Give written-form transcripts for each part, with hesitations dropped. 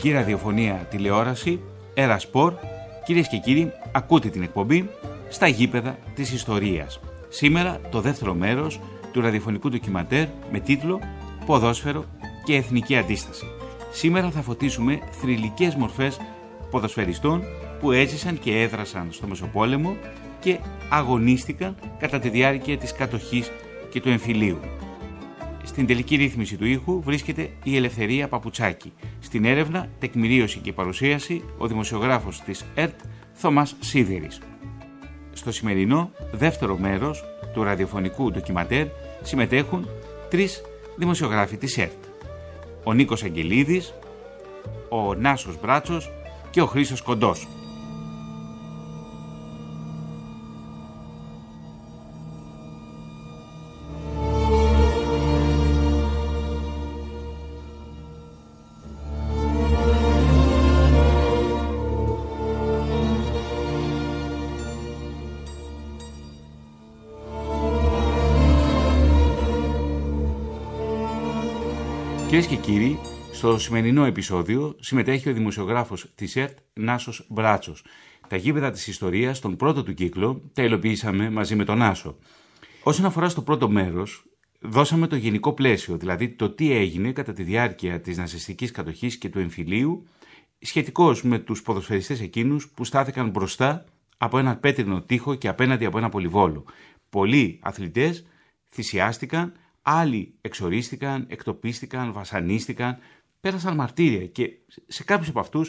ελληνική ραδιοφωνία, τηλεόραση, Έρα Σπορ. Κυρίες και κύριοι, ακούτε την εκπομπή «Στα γήπεδα της ιστορίας». Σήμερα το δεύτερο μέρος του ραδιοφωνικού ντοκιμαντέρ με τίτλο «Ποδόσφαιρο και εθνική αντίσταση». Σήμερα θα φωτίσουμε θρυλικές μορφές ποδοσφαιριστών που έζησαν και έδρασαν στο Μεσοπόλεμο και αγωνίστηκαν κατά τη διάρκεια της κατοχής και του εμφυλίου. Στην τελική ρύθμιση του ήχου βρίσκεται η Ελευθερία Παπουτσάκη. Στην έρευνα, τεκμηρίωση και παρουσίαση, ο δημοσιογράφος της ΕΡΤ, Θωμάς Σίδερης. Στο σημερινό δεύτερο μέρος του ραδιοφωνικού ντοκιματέρ συμμετέχουν τρεις δημοσιογράφοι της ΕΡΤ. Ο Νίκος Αγγελίδης, ο Νάσος Μπράτσος και ο Χρήστος Κοντός. Κυρίες και κύριοι, στο σημερινό επεισόδιο συμμετέχει ο δημοσιογράφος της ΕΡΤ Νάσος Μπράτσος. Τα γήπεδα της ιστορίας, τον πρώτο του κύκλο, τα υλοποιήσαμε μαζί με τον Νάσο. Όσον αφορά στο πρώτο μέρος, δώσαμε το γενικό πλαίσιο, δηλαδή το τι έγινε κατά τη διάρκεια της ναζιστικής κατοχής και του εμφυλίου, σχετικώς με τους ποδοσφαιριστές εκείνους που στάθηκαν μπροστά από έναν πέτρινο τοίχο και απέναντι από ένα πολυβόλο. Πολλοί αθλητές θυσιάστηκαν, άλλοι εξορίστηκαν, εκτοπίστηκαν, βασανίστηκαν, πέρασαν μαρτύρια και σε κάποιους από αυτούς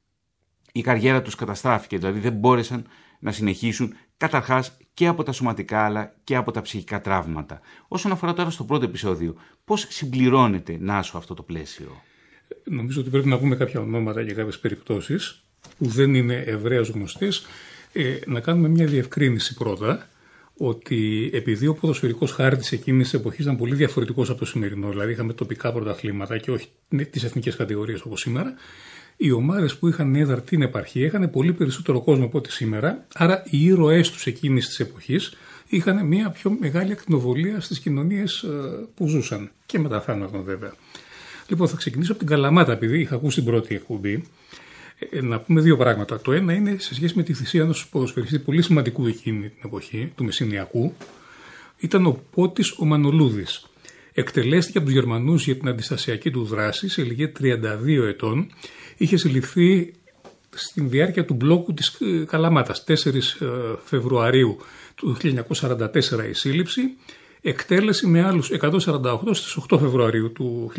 η καριέρα τους καταστράφηκε, δηλαδή δεν μπόρεσαν να συνεχίσουν καταρχάς και από τα σωματικά αλλά και από τα ψυχικά τραύματα. Όσον αφορά τώρα στο πρώτο επεισόδιο, πώς συμπληρώνεται, Νάσο, αυτό το πλαίσιο? Νομίζω ότι πρέπει να πούμε κάποια ονόματα και κάποιες περιπτώσεις που δεν είναι ευρέως γνωστές. Να κάνουμε μια διευκρίνηση πρώτα, ότι επειδή ο ποδοσφαιρικός χάρτης εκείνης της εποχής ήταν πολύ διαφορετικός από το σημερινό, δηλαδή είχαμε τοπικά πρωταθλήματα και όχι τις εθνικές κατηγορίες όπως σήμερα, οι ομάδες που είχαν έδρα την επαρχία είχαν πολύ περισσότερο κόσμο από ό,τι σήμερα, άρα οι ήρωές τους εκείνης της εποχής είχαν μια πιο μεγάλη ακτινοβολία στις κοινωνίες που ζούσαν και μετά θάνατον βέβαια. Λοιπόν, θα ξεκινήσω από την Καλαμάτα, επειδή είχα ακούσει την πρώτη εκπομπή. Να πούμε δύο πράγματα. Το ένα είναι σε σχέση με τη θυσία ενός ποδοσφαιριστή πολύ σημαντικού εκείνη την εποχή, του Μεσσηνιακού, ήταν ο Πότης ο Μανολούδης. Εκτελέστηκε από τους Γερμανούς για την αντιστασιακή του δράση σε ηλικία 32 ετών. Είχε συλληφθεί στην διάρκεια του μπλόκου της Καλαμάτας, 4 Φεβρουαρίου του 1944 η σύλληψη, εκτέλεση με άλλους 148 στις 8 Φεβρουαρίου του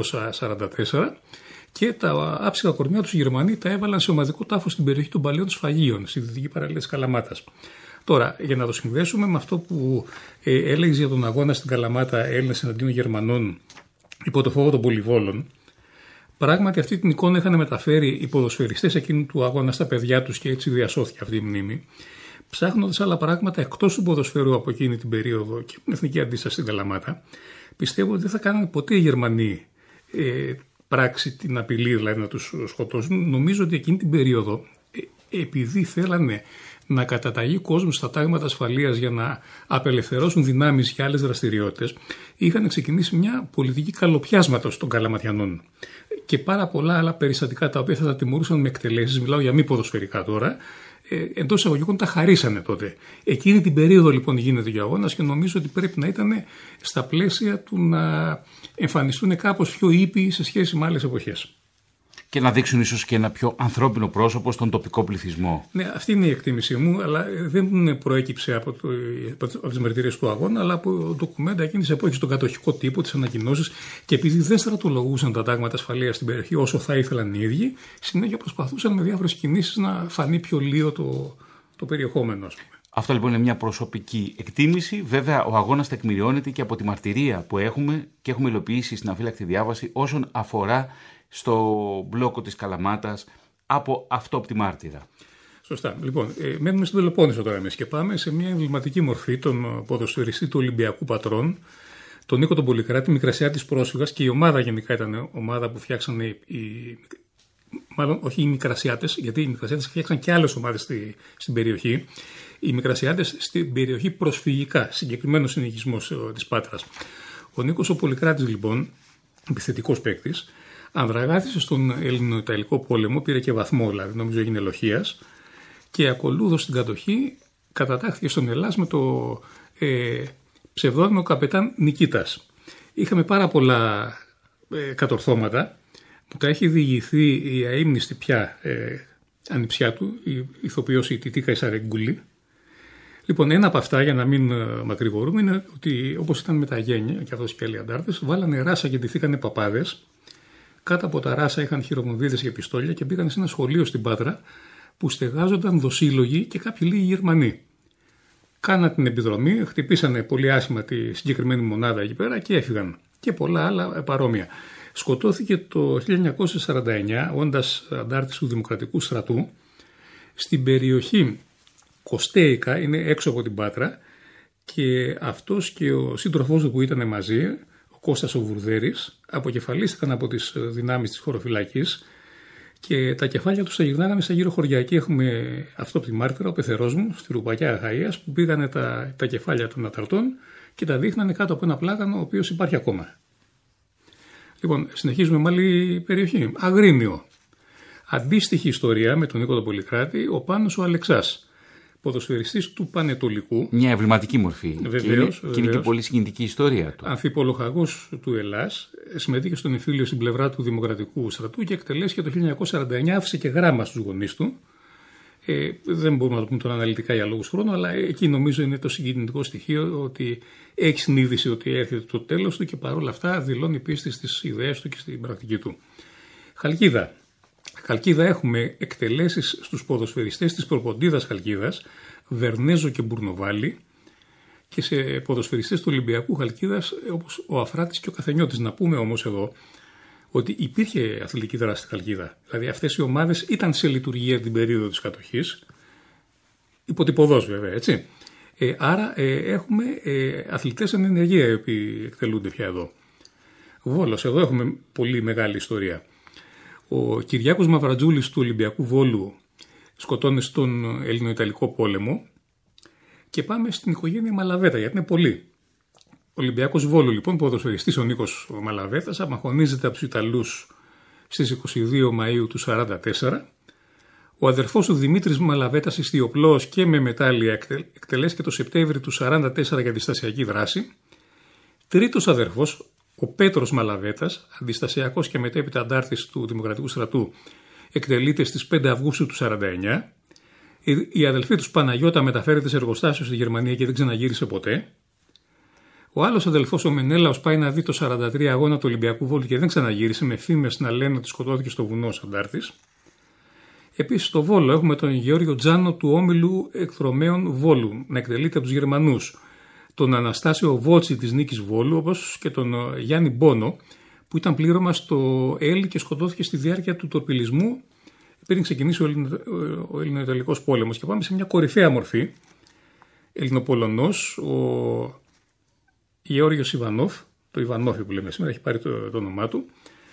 1944. Και τα άψυχα κορμιά τους οι Γερμανοί τα έβαλαν σε ομαδικό τάφο στην περιοχή των Παλαιών Σφαγίων, στη δυτική παραλία της Καλαμάτας. Τώρα, για να το συνδέσουμε με αυτό που έλεγες για τον αγώνα στην Καλαμάτα Έλληνες εναντίον Γερμανών υπό το φόβο των πολυβόλων, πράγματι αυτή την εικόνα είχαν μεταφέρει οι ποδοσφαιριστές εκείνου του αγώνα στα παιδιά τους και έτσι διασώθηκε αυτή η μνήμη. Ψάχνοντας άλλα πράγματα εκτός του ποδοσφαίρου από εκείνη την περίοδο και την εθνική αντίσταση στην Καλαμάτα, πιστεύω ότι δεν θα κάνανε ποτέ οι Γερμανοί πράξη την απειλή, δηλαδή να τους σκοτώσουν. Νομίζω ότι εκείνη την περίοδο, επειδή θέλανε να καταταγεί κόσμο στα τάγματα ασφαλείας για να απελευθερώσουν δυνάμεις για άλλες δραστηριότητες, είχαν ξεκινήσει μια πολιτική καλοπιάσματος των Καλαματιανών. Και πάρα πολλά άλλα περιστατικά τα οποία θα τα τιμωρούσαν με εκτελέσεις, μιλάω για μη ποδοσφαιρικά τώρα, εντός εισαγωγικών τα χαρίσανε τότε. Εκείνη την περίοδο λοιπόν γίνεται ο αγώνας και νομίζω ότι πρέπει να ήταν στα πλαίσια του να εμφανιστούν κάπως πιο ήπιοι σε σχέση με άλλες εποχές. Και να δείξουν ίσως και ένα πιο ανθρώπινο πρόσωπο στον τοπικό πληθυσμό. Ναι, αυτή είναι η εκτίμησή μου, αλλά δεν προέκυψε από τις μαρτυρίες του αγώνα, αλλά από ντοκουμέντα εκείνης της εποχής, τον κατοχικό τύπο, τις ανακοινώσεις. Και επειδή δεν στρατολογούσαν τα τάγματα ασφαλείας στην περιοχή όσο θα ήθελαν οι ίδιοι, συνέχεια προσπαθούσαν με διάφορες κινήσεις να φανεί πιο λίγο το περιεχόμενο, ας πούμε. Αυτό λοιπόν είναι μια προσωπική εκτίμηση. Βέβαια, ο αγώνας τεκμηριώνεται και από τη μαρτυρία που έχουμε και έχουμε υλοποιήσει στην αφύλακτη διάβαση όσον αφορά στο μπλόκο της Καλαμάτας από αυτόπτη μάρτυρα. Σωστά. Λοιπόν, μένουμε στην Πελοπόννησο τώρα εμείς και πάμε σε μια εμβληματική μορφή τον ποδοσφαιριστή του Ολυμπιακού Πατρών, τον Νίκο τον Πολυκράτη, μικρασιάτης πρόσφυγας, και η ομάδα γενικά ήταν ομάδα που φτιάξανε μάλλον όχι οι μικρασιάτες, γιατί οι μικρασιάτες φτιάξαν και άλλες ομάδες στην περιοχή. Οι μικρασιάτες στην περιοχή προσφυγικά, συγκεκριμένος συνοικισμός της Πάτρας. Ο Νίκος ο Πολυκράτης λοιπόν, επιθετικός παίκτης, Ανδραγάθησε στον Ελληνοϊταλικό πόλεμο, πήρε και βαθμό, δηλαδή νομίζω έγινε λοχείας, και ακολούθως στην κατοχή κατατάχθηκε στον Ελλάς με το ψευδόνυμο καπετάν Νικήτας. Είχαμε πάρα πολλά κατορθώματα που τα έχει διηγηθεί η αείμνηστη πια ανιψιά του, η ηθοποιός η Τιτίκα Ισαρεγκούλη. Λοιπόν, ένα από αυτά, για να μην μακρηγορούμε, είναι ότι όπως ήταν με τα γένια, και αυτός και άλλοι αντάρτες, βάλανε ράσα και ντυθήκανε παπάδες. Κάτω από τα ράσα είχαν χειρομοβίδες και πιστόλια και πήγαν σε ένα σχολείο στην Πάτρα που στεγάζονταν δοσύλλογοι και κάποιοι λίγοι Γερμανοί. Κάναν την επιδρομή, χτυπήσανε πολύ άσχημα τη συγκεκριμένη μονάδα εκεί πέρα και έφυγαν. Και πολλά άλλα παρόμοια. Σκοτώθηκε το 1949, όντας αντάρτης του Δημοκρατικού Στρατού, στην περιοχή Κοστέικα, είναι έξω από την Πάτρα, και αυτός και ο σύντροφός του που ήταν μαζί, ο Κώστας ο Βουρδέρης, αποκεφαλίστηκαν από τις δυνάμεις της χωροφυλακής και τα κεφάλια τους τα γυρνάγανε στα γύρω χωριά. Εκεί έχουμε αυτό από τη μάρτυρα, ο πεθερός μου, στη Ρουπακιά Αχαΐας, που πήγανε τα κεφάλια των αταρτών και τα δείχνανε κάτω από ένα πλάγανο, ο οποίος υπάρχει ακόμα. Λοιπόν, συνεχίζουμε με άλλη περιοχή. Αγρίνιο. Αντίστοιχη ιστορία με τον Νίκο τον Πολυκράτη, ο Πάνος ο Αλεξάς, ποδοσφαιριστής του Πανετολικού. Μια εμβληματική μορφή. Βεβαίως, και είναι και πολύ συγκινητική ιστορία του. Αμφιπολογαγός του Ελλάς, συμμετείχε στον εμφύλιο στην πλευρά του Δημοκρατικού Στρατού και εκτελέστηκε το 1949, άφησε και γράμμα στους γονείς του. Δεν μπορούμε να το πούμε τώρα αναλυτικά για λόγους χρόνου, αλλά εκεί νομίζω είναι το συγκινητικό στοιχείο ότι έχει συνείδηση ότι έρχεται το τέλος του και παρόλα αυτά δηλώνει πίστη στις ιδέες του και στην πρακτική του. Χαλκίδα. Χαλκίδα έχουμε εκτελέσεις στους ποδοσφαιριστές της προποντίδας Χαλκίδας, Βερνέζο και Μπουρνοβάλη, και σε ποδοσφαιριστές του Ολυμπιακού Χαλκίδας όπως ο Αφράτης και ο Καθενιώτης. Να πούμε όμως εδώ ότι υπήρχε αθλητική δράση στη Χαλκίδα. Δηλαδή αυτές οι ομάδες ήταν σε λειτουργία την περίοδο της κατοχής, υποτυπωδώς βέβαια, έτσι. Άρα έχουμε αθλητές εν ενεργεία οι οποίοι εκτελούνται πια εδώ. Βόλος, εδώ έχουμε πολύ μεγάλη ιστορία. Ο Κυριάκος Μαυρατζούλης του Ολυμπιακού Βόλου σκοτώνει στον Ελληνοϊταλικό πόλεμο και πάμε στην οικογένεια Μαλαβέτα, γιατί είναι πολλοί. Ο Ολυμπιακός Βόλου, λοιπόν, ποδοσφαιριστής ο Νίκος Μαλαβέτας, απαγχωνίζεται από τους Ιταλούς στις 22 Μαΐου του 1944. Ο αδερφός του Δημήτρης Μαλαβέτας, ιστιοπλώος και με μετάλλια, εκτελέστηκε το Σεπτέμβρη του 1944 για αντιστασιακή δράση. Τρίτος αδερφός, ο Πέτρος Μαλαβέτας, αντιστασιακός και μετέπειτα αντάρτης του Δημοκρατικού Στρατού, εκτελείται στις 5 Αυγούστου του 1949. Η αδελφή του Παναγιώτα μεταφέρεται σε εργοστάσιο στη Γερμανία και δεν ξαναγύρισε ποτέ. Ο άλλος αδελφός, ο Μενέλαος, πάει να δει το 1943 αγώνα του Ολυμπιακού Βόλου και δεν ξαναγύρισε, με φήμες να λένε ότι σκοτώθηκε στο βουνό ως αντάρτης. Επίσης στο Βόλο έχουμε τον Γεώργιο Τζάνο του Όμιλου Εκδρομέων Βόλου, να εκτελείται από τους Γερμανούς. Τον Αναστάσιο Βότσι της Νίκης Βόλου, όπως και τον Γιάννη Μπόνο, που ήταν πλήρωμα στο ΕΛ και σκοτώθηκε στη διάρκεια του τορπιλισμού πριν ξεκινήσει ο Ελληνοϊταλικός πόλεμος. Και πάμε σε μια κορυφαία μορφή. Ελληνοπολωνός, ο Γεώργιος Ιβανόφ, το Ιβανόφι που λέμε σήμερα, έχει πάρει το όνομά του.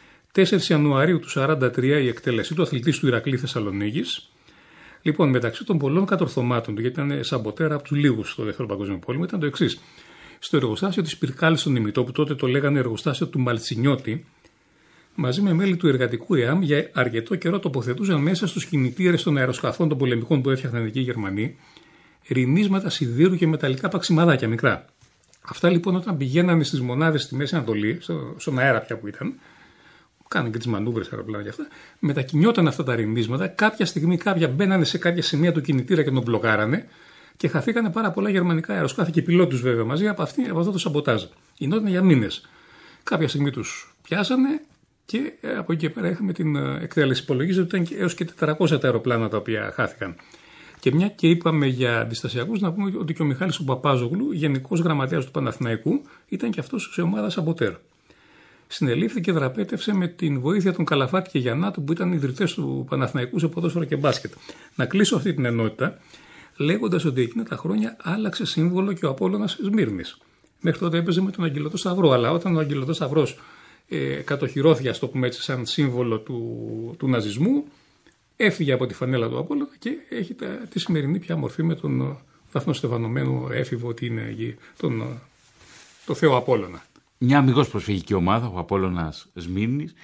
4 Ιανουαρίου του 1943 η εκτέλεσή του, αθλητής του Ηρακλή Θεσσαλονίκης. Λοιπόν, μεταξύ των πολλών κατορθωμάτων του, γιατί ήταν σαμποτέρα από τους λίγους στο Δεύτερο Παγκόσμιο Πόλεμο, ήταν το εξής. Στο εργοστάσιο της Πυρκάλης στον Ημιτό, που τότε το λέγανε εργοστάσιο του Μαλτσινιώτη, μαζί με μέλη του εργατικού ΕΑΜ, για αρκετό καιρό τοποθετούσαν μέσα στους κινητήρες των αεροσκαφών των πολεμικών που έφτιαχναν εκεί οι Γερμανοί ρινίσματα σιδήρου και μεταλλικά παξιμαδάκια μικρά. Αυτά λοιπόν όταν πηγαίνανε στις μονάδες στη Μέση Ανατολή, στον αέρα πια που ήταν, κάνανε και τις μανούβρες αεροπλάνα και αυτά, μετακινιόταν αυτά τα ρινίσματα. Κάποια στιγμή κάποια μπαίνανε σε κάποια σημεία του κινητήρα και τον μπλοκάρανε και χαθήκανε πάρα πολλά γερμανικά αεροσκάφη και πιλότους βέβαια μαζί από αυτό το σαμποτάζ. Γινόταν για μήνες. Κάποια στιγμή τους πιάσανε και από εκεί και πέρα είχαμε την εκτέλεση. Υπολογίζεται ότι ήταν έως και 400 τα αεροπλάνα τα οποία χάθηκαν. Και μια και είπαμε για αντιστασιακούς, να πούμε ότι και ο Μιχάλης ο Παπάζογλου, γενικός γραμματέας του Παναθηναϊκού, ήταν και αυτός σε ομάδα σαμποτέρ. Συνελήφθη και δραπέτευσε με την βοήθεια των Καλαφάτη και Γιαννάτου, που ήταν ιδρυτές του Παναθηναϊκού σε ποδόσφαιρο και μπάσκετ. Να κλείσω αυτή την ενότητα λέγοντας ότι εκείνα τα χρόνια άλλαξε σύμβολο και ο Απόλλωνας Σμύρνης. Μέχρι τότε έπαιζε με τον Αγγελωτό Σταυρό, αλλά όταν ο Αγγελωτός Σταυρός κατοχυρώθηκε, ας το πούμε έτσι, σαν σύμβολο του ναζισμού, έφυγε από τη φανέλα του Απόλλωνα και έχει τη σημερινή πια μορφή με τον δαφνοστεφανωμένο έφηβο ότι είναι το Θεό Απόλλωνα. Μια αμιγώς προσφυγική ομάδα, ο Απόλλωνας Σμύρνης.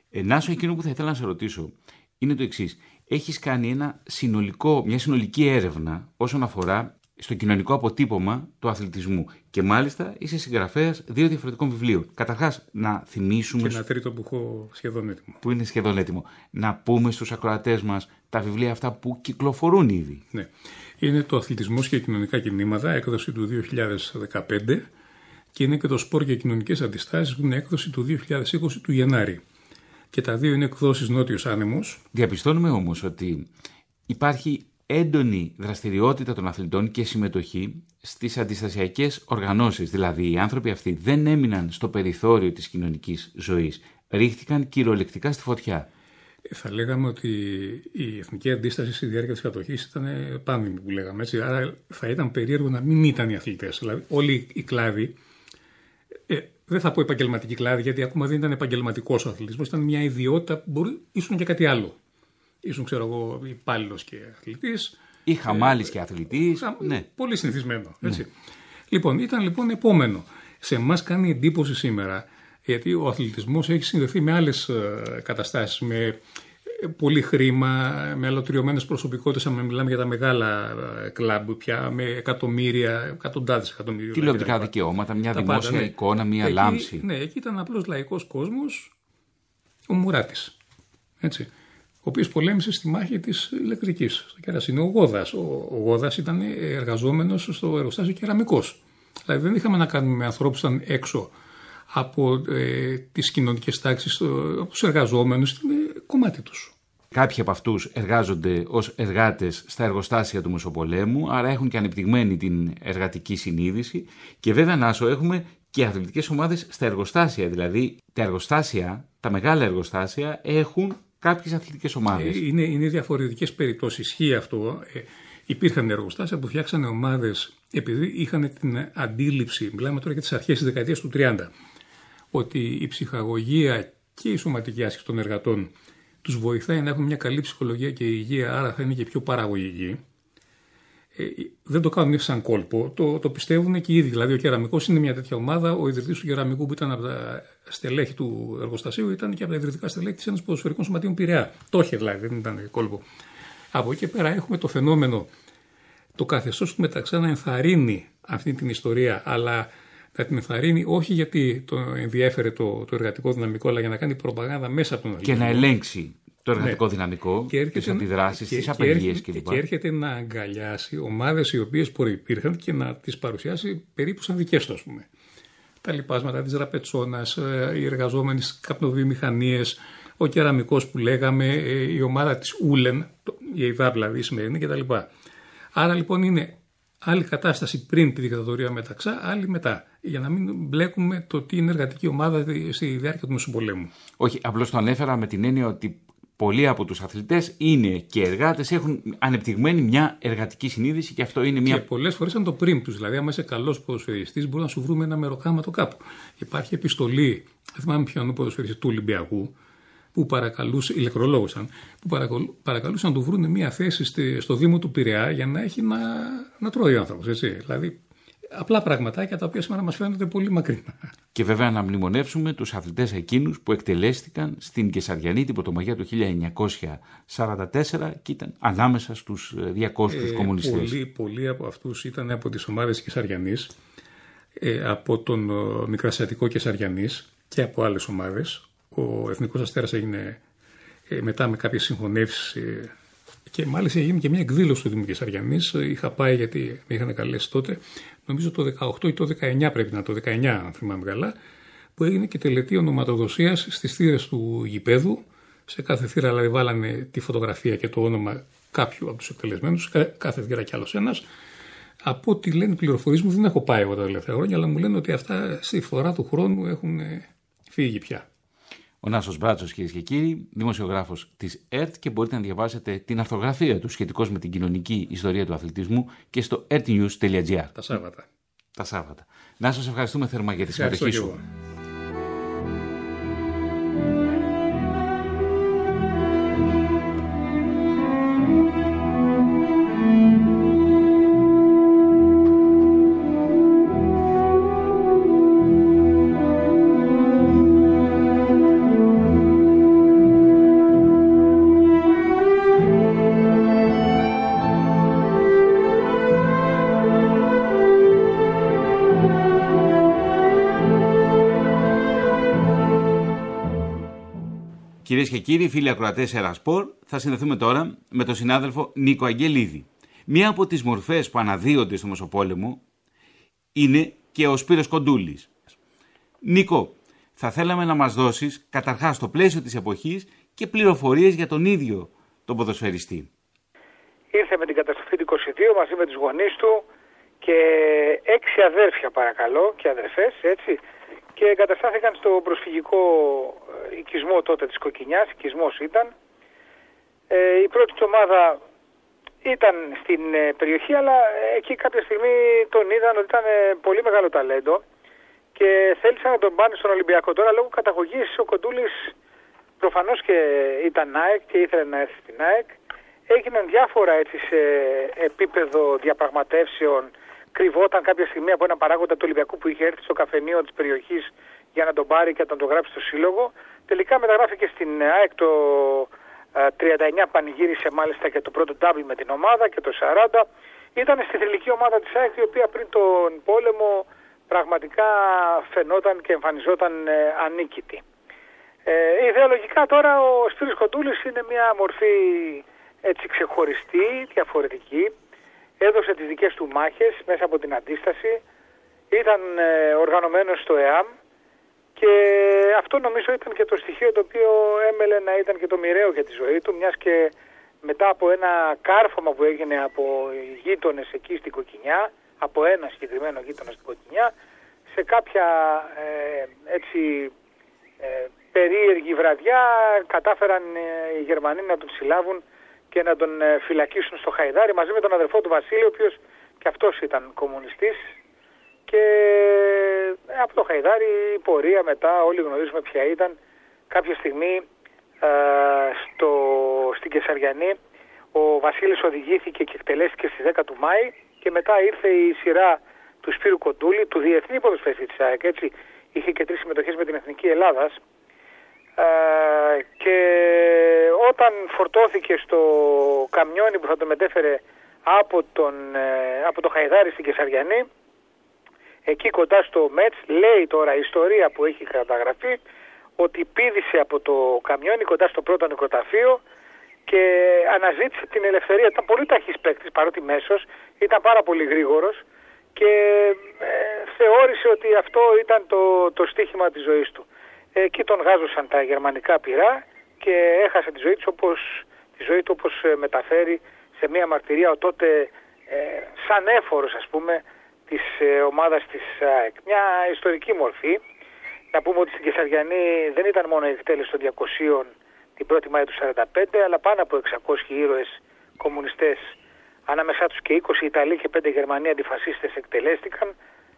Νάσο, εκείνο που θα ήθελα να σε ρωτήσω είναι το εξής. Έχεις κάνει μια συνολική έρευνα όσον αφορά στο κοινωνικό αποτύπωμα του αθλητισμού και μάλιστα είσαι συγγραφέας 2 διαφορετικών βιβλίων. Καταρχάς, να θυμίσουμε... Και ένα τρίτο που έχω σχεδόν έτοιμο. Που είναι σχεδόν έτοιμο. Να πούμε στους ακροατές μας τα βιβλία αυτά που κυκλοφορούν ήδη. Ναι. Είναι το «Αθλητισμός και κοινωνικά κινήματα», έκδοση του 2015, και είναι και το «Σπορ και κοινωνικές αντιστάσεις», που είναι έκδοση του 2020 του Γενάρη. Και τα δύο είναι εκδόσεις Νότιος Άνεμος. Διαπιστώνουμε όμως ότι υπάρχει έντονη δραστηριότητα των αθλητών και συμμετοχή στις αντιστασιακές οργανώσεις. Δηλαδή, οι άνθρωποι αυτοί δεν έμειναν στο περιθώριο της κοινωνικής ζωής. Ρίχτηκαν κυριολεκτικά στη φωτιά. Θα λέγαμε ότι η εθνική αντίσταση στη διάρκεια της κατοχής ήταν πάνδημη, που λέγαμε έτσι. Άρα θα ήταν περίεργο να μην ήταν οι αθλητές. Δηλαδή, όλοι οι κλάδοι. Δεν θα πω επαγγελματική κλάδη, γιατί ακόμα δεν ήταν επαγγελματικός ο αθλητισμός. Ήταν μια ιδιότητα που ήσουν και κάτι άλλο. Ήσουν, ξέρω εγώ, υπάλληλος και αθλητής. Ή χαμάλης και αθλητής. Ναι. Πολύ συνηθισμένο. Έτσι. Ναι. Λοιπόν, ήταν επόμενο. Σε εμάς κάνει εντύπωση σήμερα, γιατί ο αθλητισμός έχει συνδεθεί με άλλες καταστάσεις, με πολύ χρήμα, με αλωτριωμένες προσωπικότητες, αν μιλάμε για τα μεγάλα κλαμπ πια, με εκατοντάδες εκατομμυρίων. Τηλεοπτικά δικαιώματα, μια δημόσια εικόνα, μια λάμψη. Ναι, εκεί ήταν απλός λαϊκός κόσμος, ο Μουράτης. Έτσι. Ο οποίος πολέμησε στη μάχη της ηλεκτρικής, στο Κερασίνο. Ο Γόδας. Ο Γόδας ήταν εργαζόμενος στο εργοστάσιο κεραμικός. Δηλαδή δεν είχαμε να κάνουμε με ανθρώπους που ήταν έξω από τις κοινωνικές τάξεις, από τους εργαζόμενους, ήταν κομμάτι τους. Κάποιοι από αυτούς εργάζονται ως εργάτες στα εργοστάσια του Μεσοπολέμου, άρα έχουν και ανεπτυγμένη την εργατική συνείδηση. Και βέβαια, Νάσο, έχουμε και αθλητικές ομάδες στα εργοστάσια. Δηλαδή τα εργοστάσια, τα μεγάλα εργοστάσια έχουν κάποιες αθλητικές ομάδες. Είναι διαφορετικές περιπτώσεις. Ισχύει αυτό. Υπήρχαν εργοστάσια που φτιάξανε ομάδες επειδή είχαν την αντίληψη, μιλάμε τώρα για τις αρχές της δεκαετίας του 30, ότι η ψυχαγωγία και η σωματική άσκηση των εργατών τους βοηθάει να έχουν μια καλή ψυχολογία και υγεία, άρα θα είναι και πιο παραγωγικοί. Δεν το κάνουν σαν κόλπο, το πιστεύουν και οι ίδιοι. Δηλαδή, ο Κεραμικός είναι μια τέτοια ομάδα. Ο ιδρυτής του Κεραμικού, που ήταν από τα στελέχη του εργοστασίου, ήταν και από τα ιδρυτικά στελέχη της Ένωσης Ποδοσφαιρικών Σωματείων Πειραιά. Το είχε δηλαδή, δεν ήταν κόλπο. Από εκεί πέρα έχουμε το φαινόμενο, το καθεστώς του Μεταξά να ενθαρρύνει αυτή την ιστορία, αλλά να την ενθαρρύνει όχι γιατί το ενδιέφερε το εργατικό δυναμικό, αλλά για να κάνει προπαγάνδα μέσα από τον αθλητισμό. Και να ελέγξει το εργατικό δυναμικό, τις αντιδράσεις, τις απεργίες κλπ. Και έρχεται να αγκαλιάσει ομάδες οι οποίες προϋπήρχαν και να τις παρουσιάσει περίπου σαν δικές του, ας πούμε. Τα λοιπάσματα της Ραπετσόνας, οι εργαζόμενοι στις καπνοβιομηχανίες, ο Κεραμικός που λέγαμε, η ομάδα της Ούλεν, η ΕΙΔΑ δηλαδή η σημερινή κτλ. Άρα λοιπόν είναι άλλη κατάσταση πριν τη δικτατορία Μεταξά, άλλη μετά. Για να μην μπλέκουμε το τι είναι εργατική ομάδα στη διάρκεια του Μεσοπολέμου. Όχι, απλώς το ανέφερα με την έννοια ότι πολλοί από τους αθλητές είναι και εργάτες, έχουν ανεπτυγμένη μια εργατική συνείδηση και αυτό είναι μια. Και πολλές φορές ήταν το πριν τους. Δηλαδή, άμα είσαι καλός ποδοσφαιριστής, μπορεί να σου βρούμε ένα μεροκάματο κάπου. Υπάρχει επιστολή, δεν θυμάμαι ποιον ποδοσφαιριστή του Ολυμπιακού, που παρακαλούσε, ηλεκτρολόγησαν, που παρακαλούσαν να του βρουν μια θέση στο Δήμο του Πειραιά για να έχει να τρώει ο άνθρωπος. Έτσι. Δηλαδή, απλά πραγματάκια τα οποία σήμερα μας φαίνονται πολύ μακρινά. Και βέβαια να μνημονεύσουμε τους αθλητές εκείνους που εκτελέστηκαν στην Κεσαριανή την Πρωτομαγιά του 1944 και ήταν ανάμεσα στους 200 κομμουνιστές. Πολλοί από αυτούς ήταν από τις ομάδες Κεσαριανής, από τον Μικρασιατικό Κεσαριανής και από άλλες ομάδες. Ο Εθνικός Αστέρας έγινε μετά με κάποιες συγχωνεύσεις και μάλιστα έγινε και μια εκδήλωση του Δήμου Κεσαριανής. Είχα πάει γιατί με είχαν καλέσει τότε, νομίζω το 18 ή το 19 πρέπει να το 19 αν θυμάμαι καλά, που έγινε και τελετή ονοματοδοσίας στις θύρες του γηπέδου. Σε κάθε θύρα δηλαδή βάλανε τη φωτογραφία και το όνομα κάποιου από τους εκτελεσμένους, κάθε θύρα κι άλλος ένας. Από ό,τι λένε πληροφορίες μου, δεν έχω πάει εγώ τα τελευταία χρόνια, αλλά μου λένε ότι αυτά στη φθορά του χρόνου έχουν φύγει πια. Ο Νάσος Μπράτσος, κυρίες και κύριοι, δημοσιογράφος της ΕΡΤ, και μπορείτε να διαβάσετε την αρθρογραφία του σχετικώς με την κοινωνική ιστορία του αθλητισμού και στο ertnews.gr. Τα Σάββατα. Νάσο, σε ευχαριστούμε θερμά για τη συμμετοχή σου. Κυρίες και κύριοι, φίλοι ακροατές Ερασπορ, θα συνδεθούμε τώρα με τον συνάδελφο Νίκο Αγγελίδη. Μία από τις μορφές που αναδύονται στο Μεσοπόλεμο είναι και ο Σπύρος Κοντούλης. Νίκο, θα θέλαμε να μας δώσεις καταρχάς στο πλαίσιο της εποχής και πληροφορίες για τον ίδιο τον ποδοσφαιριστή. Ήρθε με την καταστροφή του 22 μαζί με τους γονείς του και 6 αδέρφια παρακαλώ και αδερφές, έτσι, και εγκαταστάθηκαν στο προσφυγικό οικισμό τότε της Κοκκινιάς, οικισμός ήταν. Η πρώτη του ομάδα ήταν στην περιοχή, αλλά εκεί κάποια στιγμή τον είδαν ότι ήταν πολύ μεγάλο ταλέντο και θέλησαν να τον πάνε στον Ολυμπιακό. Τώρα λόγω καταγωγής ο Κοντούλης προφανώς και ήταν ΑΕΚ και ήθελε να έρθει στην ΑΕΚ. Έγιναν διάφορα έτσι σε επίπεδο διαπραγματεύσεων. Κρυβόταν κάποια στιγμή από έναν παράγοντα του Ολυμπιακού που είχε έρθει στο καφενείο της περιοχής για να τον πάρει και να τον γράψει στο σύλλογο. Τελικά μεταγράφηκε στην ΑΕΚ το 39, πανηγύρισε μάλιστα και το πρώτο ντάμπι με την ομάδα και το 40. Ήταν στη θρυλική ομάδα της ΑΕΚ, η οποία πριν τον πόλεμο πραγματικά φαινόταν και εμφανιζόταν ανίκητη. Ιδεολογικά τώρα ο Σπύρος Κοντούλης είναι μια μορφή έτσι ξεχωριστή, διαφορετική. Έδωσε τις δικές του μάχες μέσα από την αντίσταση. Ήταν οργανωμένος στο ΕΑΜ και αυτό νομίζω ήταν και το στοιχείο το οποίο έμελε να ήταν και το μοιραίο για τη ζωή του, μιας και μετά από ένα κάρφωμα που έγινε από γείτονες εκεί στην Κοκκινιά, από ένα συγκεκριμένο γείτονα στην Κοκκινιά, σε κάποια περίεργη βραδιά κατάφεραν οι Γερμανοί να τον συλλάβουν και να τον φυλακίσουν στο Χαϊδάρι μαζί με τον αδερφό του Βασίλη, ο οποίος και αυτός ήταν κομμουνιστής. Και από το Χαϊδάρι η πορεία μετά, όλοι γνωρίζουμε ποια ήταν. Κάποια στιγμή στην Κεσαριανή ο Βασίλης οδηγήθηκε και εκτελέστηκε στις 10 του Μάη και μετά ήρθε η σειρά του Σπύρου Κοντούλη, του διεθνή ποδοσφαιριστή της ΑΕΚ, έτσι. Είχε και 3 συμμετοχές με την Εθνική Ελλάδας. Και όταν φορτώθηκε στο καμιόνι που θα τον μετέφερε από το Χαϊδάρι στην Κεσαριανή, εκεί κοντά στο Μέτς, λέει τώρα η ιστορία που έχει καταγραφεί, ότι πήδησε από το καμιόνι κοντά στο πρώτο νεκροταφείο και αναζήτησε την ελευθερία. Ήταν πολύ ταχύς παίκτης, παρότι μέσος, ήταν πάρα πολύ γρήγορος και θεώρησε ότι αυτό ήταν το στίχημα της ζωής του. Εκεί τον γάζωσαν τα γερμανικά πυρά και έχασε τη ζωή του όπως μεταφέρει σε μια μαρτυρία ο τότε σαν έφορος, ας πούμε, της ομάδας της ΑΕΚ. Μια ιστορική μορφή. Να πούμε ότι στην Κεσαριανή δεν ήταν μόνο η εκτέλεση των 200 την 1η Μάη του 1945, αλλά πάνω από 600 ήρωες κομμουνιστές, ανάμεσά τους και 20 Ιταλοί και 5 Γερμανοί αντιφασίστες εκτελέστηκαν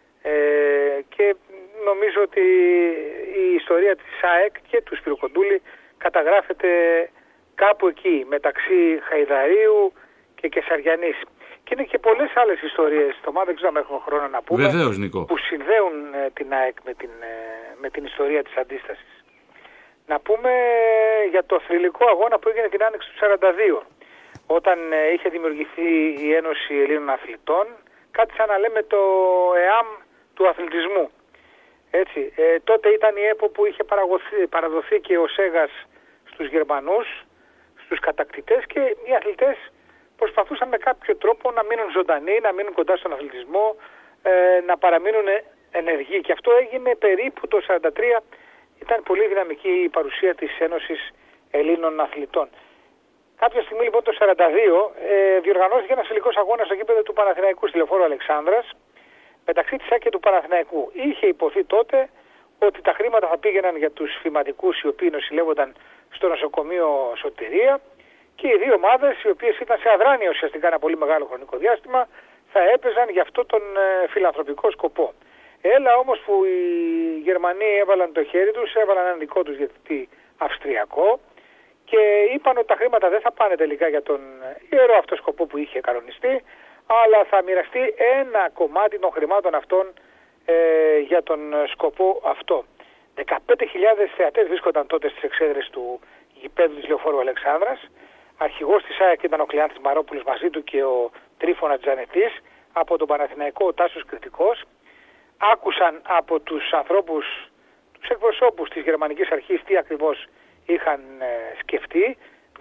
και νομίζω ότι η ιστορία της ΑΕΚ και του Σπύρου Κοντούλη καταγράφεται κάπου εκεί, μεταξύ Χαϊδαρίου και Κεσαριανής. Και είναι και πολλές άλλες ιστορίες, δεν ξέρω αν έχουμε χρόνο να πούμε. Βεβαίως, Νικό. Που συνδέουν την ΑΕΚ με την ιστορία της αντίστασης. Να πούμε για το θρυλικό αγώνα που έγινε την Άνοιξη του 1942, όταν είχε δημιουργηθεί η Ένωση Ελλήνων Αθλητών, κάτι σαν να λέμε το ΕΑΜ του αθλητισμού. Έτσι, τότε ήταν η ΕΠΟ που είχε παραδοθεί και ο ΣΕΓΑΣ στους Γερμανούς, στους κατακτητές, και οι αθλητές προσπαθούσαν με κάποιο τρόπο να μείνουν ζωντανοί, να μείνουν κοντά στον αθλητισμό, να παραμείνουν ενεργοί. Και αυτό έγινε περίπου το 1943. Ήταν πολύ δυναμική η παρουσία της Ένωσης Ελλήνων Αθλητών. Κάποια στιγμή λοιπόν το 1942 διοργανώθηκε ένας φιλικός αγώνας στο γήπεδο του Παναθηναϊκού στη Λεωφόρο Αλεξάνδρας μεταξύ της ΑΕΚ και του Παναθηναϊκού. Είχε υποθεί τότε ότι τα χρήματα θα πήγαιναν για τους φυματικούς οι οποίοι νοσηλεύονταν στο νοσοκομείο Σωτηρία και οι δύο ομάδες, οι οποίες ήταν σε αδράνεια ουσιαστικά ένα πολύ μεγάλο χρονικό διάστημα, θα έπαιζαν για αυτό τον φιλανθρωπικό σκοπό. Έλα όμως που οι Γερμανοί έβαλαν το χέρι τους, έβαλαν έναν δικό τους διαιτητή Αυστριακό και είπαν ότι τα χρήματα δεν θα πάνε τελικά για τον ιερό αυτό σκοπό που είχε κανονιστεί, αλλά θα μοιραστεί ένα κομμάτι των χρημάτων αυτών για τον σκοπό αυτό. 15.000 θεατές βρίσκονταν τότε στις εξέδρες του γηπέδου της Λεωφόρου Αλεξάνδρας. Αρχηγός της ΑΕΚ ήταν ο Κλεάνθης Μαρόπουλος, μαζί του και ο Τρίφωνας Τζανετής, από τον Παναθηναϊκό ο Τάσος Κρητικός. Άκουσαν από τους ανθρώπους, τους εκπροσώπους της γερμανικής αρχής τι ακριβώς είχαν σκεφτεί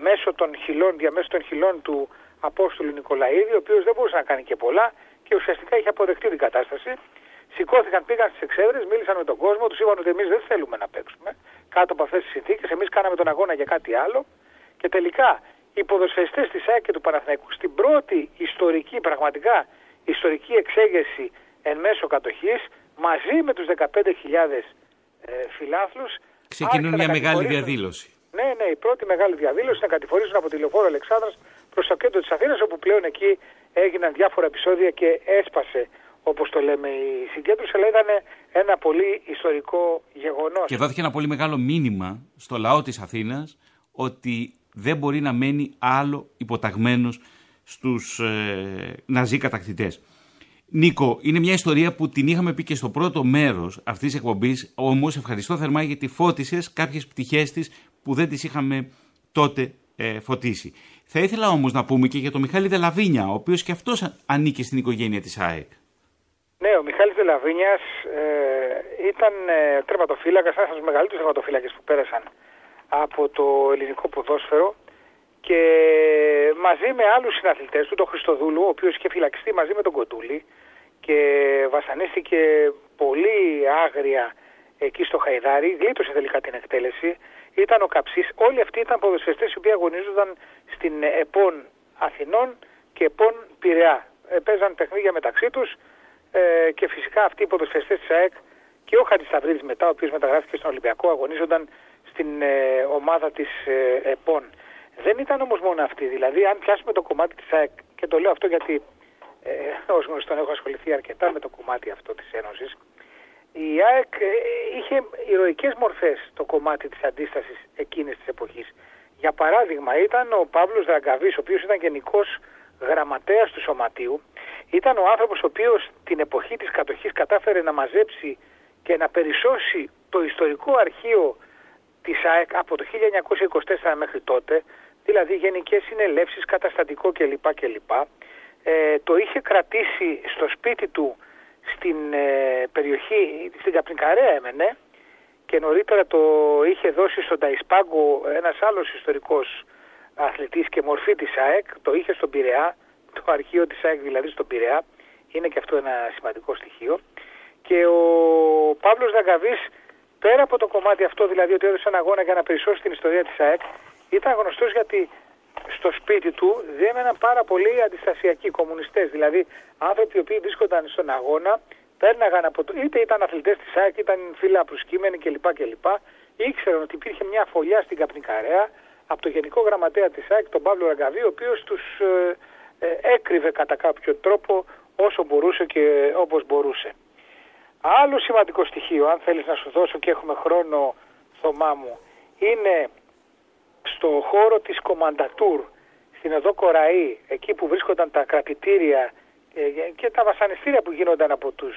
διαμέσου των χειλών του Απόστολου Νικολαίδη, ο οποίος δεν μπορούσε να κάνει και πολλά και ουσιαστικά είχε αποδεχτεί την κατάσταση. Σηκώθηκαν, πήγαν στις εξέδρες, μίλησαν με τον κόσμο, τους είπαν ότι εμείς δεν θέλουμε να παίξουμε κάτω από αυτές τις συνθήκες, εμείς κάναμε τον αγώνα για κάτι άλλο. Και τελικά οι ποδοσφαιριστές της ΑΕΚ και του Παναθηναϊκού στην πρώτη πραγματικά ιστορική εξέγερση εν μέσω κατοχής, μαζί με τους 15.000 φιλάθλους, ξεκινούν μια μεγάλη διαδήλωση. Ναι, η πρώτη μεγάλη διαδήλωση να κατηφορήσουν από τη Λεωφόρο Αλεξάνδρας προς το κέντρο της Αθήνας, όπου πλέον εκεί έγιναν διάφορα επεισόδια και έσπασε, όπως το λέμε, η συγκέντρωση, αλλά ήταν ένα πολύ ιστορικό γεγονός. Και δόθηκε ένα πολύ μεγάλο μήνυμα στο λαό της Αθήνας ότι δεν μπορεί να μένει άλλο υποταγμένος στους ναζί κατακτητές. Νίκο, είναι μια ιστορία που την είχαμε πει και στο πρώτο μέρος αυτής της εκπομπής, όμως ευχαριστώ θερμά γιατί φώτισες κάποιες πτυχές της που δεν τις είχαμε τότε φωτίσει. Θα ήθελα όμως να πούμε και για τον Μιχάλη Δελαβίνια, ο οποίος και αυτός ανήκε στην οικογένεια της ΑΕΚ. Ναι, ο Μιχάλης Δελαβίνιας ήταν τερματοφύλακας, ένας από τους μεγαλύτερους τερματοφύλακες που πέρασαν από το ελληνικό ποδόσφαιρο και μαζί με άλλους συναθλητές του, τον Χριστοδούλου, ο οποίος είχε φυλακιστεί μαζί με τον Κοντούλη και βασανίστηκε πολύ άγρια εκεί στο Χαϊδάρι, γλίτωσε τελικά την εκτέλεση. Ήταν ο Καψής, όλοι αυτοί ήταν ποδοσφαιριστές οι οποίοι αγωνίζονταν στην ΕΠΟΝ Αθηνών και ΕΠΟΝ Πειραιά. Παίζαν παιχνίδια μεταξύ τους και φυσικά αυτοί οι ποδοσφαιριστές της ΑΕΚ και ο Χατζησταυρίδης μετά, ο οποίος μεταγράφηκε στον Ολυμπιακό, αγωνίζονταν στην ομάδα της ΕΠΟΝ. Δεν ήταν όμως μόνο αυτοί, δηλαδή αν πιάσουμε το κομμάτι της ΑΕΚ, και το λέω αυτό γιατί ως γνωστόν έχω ασχοληθεί αρκετά με το κομμάτι αυτό της Ένωσης, η ΑΕΚ είχε ηρωικές μορφές το κομμάτι της αντίστασης εκείνης της εποχής. Για παράδειγμα ήταν ο Παύλος Δραγκαβής, ο οποίος ήταν γενικός γραμματέας του Σωματείου. Ήταν ο άνθρωπος ο οποίος την εποχή της κατοχής κατάφερε να μαζέψει και να περισσώσει το ιστορικό αρχείο της ΑΕΚ από το 1924 μέχρι τότε, δηλαδή γενικές συνελεύσεις, καταστατικό κλπ. Το είχε κρατήσει στο σπίτι του στην περιοχή, στην Καπνικαρέα έμενε, και νωρίτερα το είχε δώσει στον Ταϊσπάγκο ένας άλλος ιστορικός αθλητής και μορφή της ΑΕΚ, το είχε στον Πειραιά, το αρχείο της ΑΕΚ δηλαδή στον Πειραιά, είναι και αυτό ένα σημαντικό στοιχείο. Και ο Παύλος Δαγκαβής, πέρα από το κομμάτι αυτό, δηλαδή ότι έδωσε ένα αγώνα για να περισσώσει την ιστορία της ΑΕΚ, ήταν γνωστός γιατί στο σπίτι του διέμεναν πάρα πολλοί αντιστασιακοί κομμουνιστές, δηλαδή άνθρωποι οι οποίοι βρίσκονταν στον αγώνα, πέρναγαν από το, είτε ήταν αθλητές της ΑΕΚ, ήταν φίλοι προσκύμενοι κλπ. Ήξεραν ότι υπήρχε μια φωλιά στην Καπνικαρέα από το Γενικό Γραμματέα της ΑΕΚ, τον Παύλο Ραγκαβή, ο οποίος τους έκρυβε κατά κάποιο τρόπο όσο μπορούσε και όπως μπορούσε. Άλλο σημαντικό στοιχείο, αν θέλεις να σου δώσω και έχουμε χρόνο, Θωμά μου, είναι στο χώρο της Κομαντατούρ, στην οδό Κοραή, εκεί που βρίσκονταν τα κρατητήρια και τα βασανιστήρια που γίνονταν από τους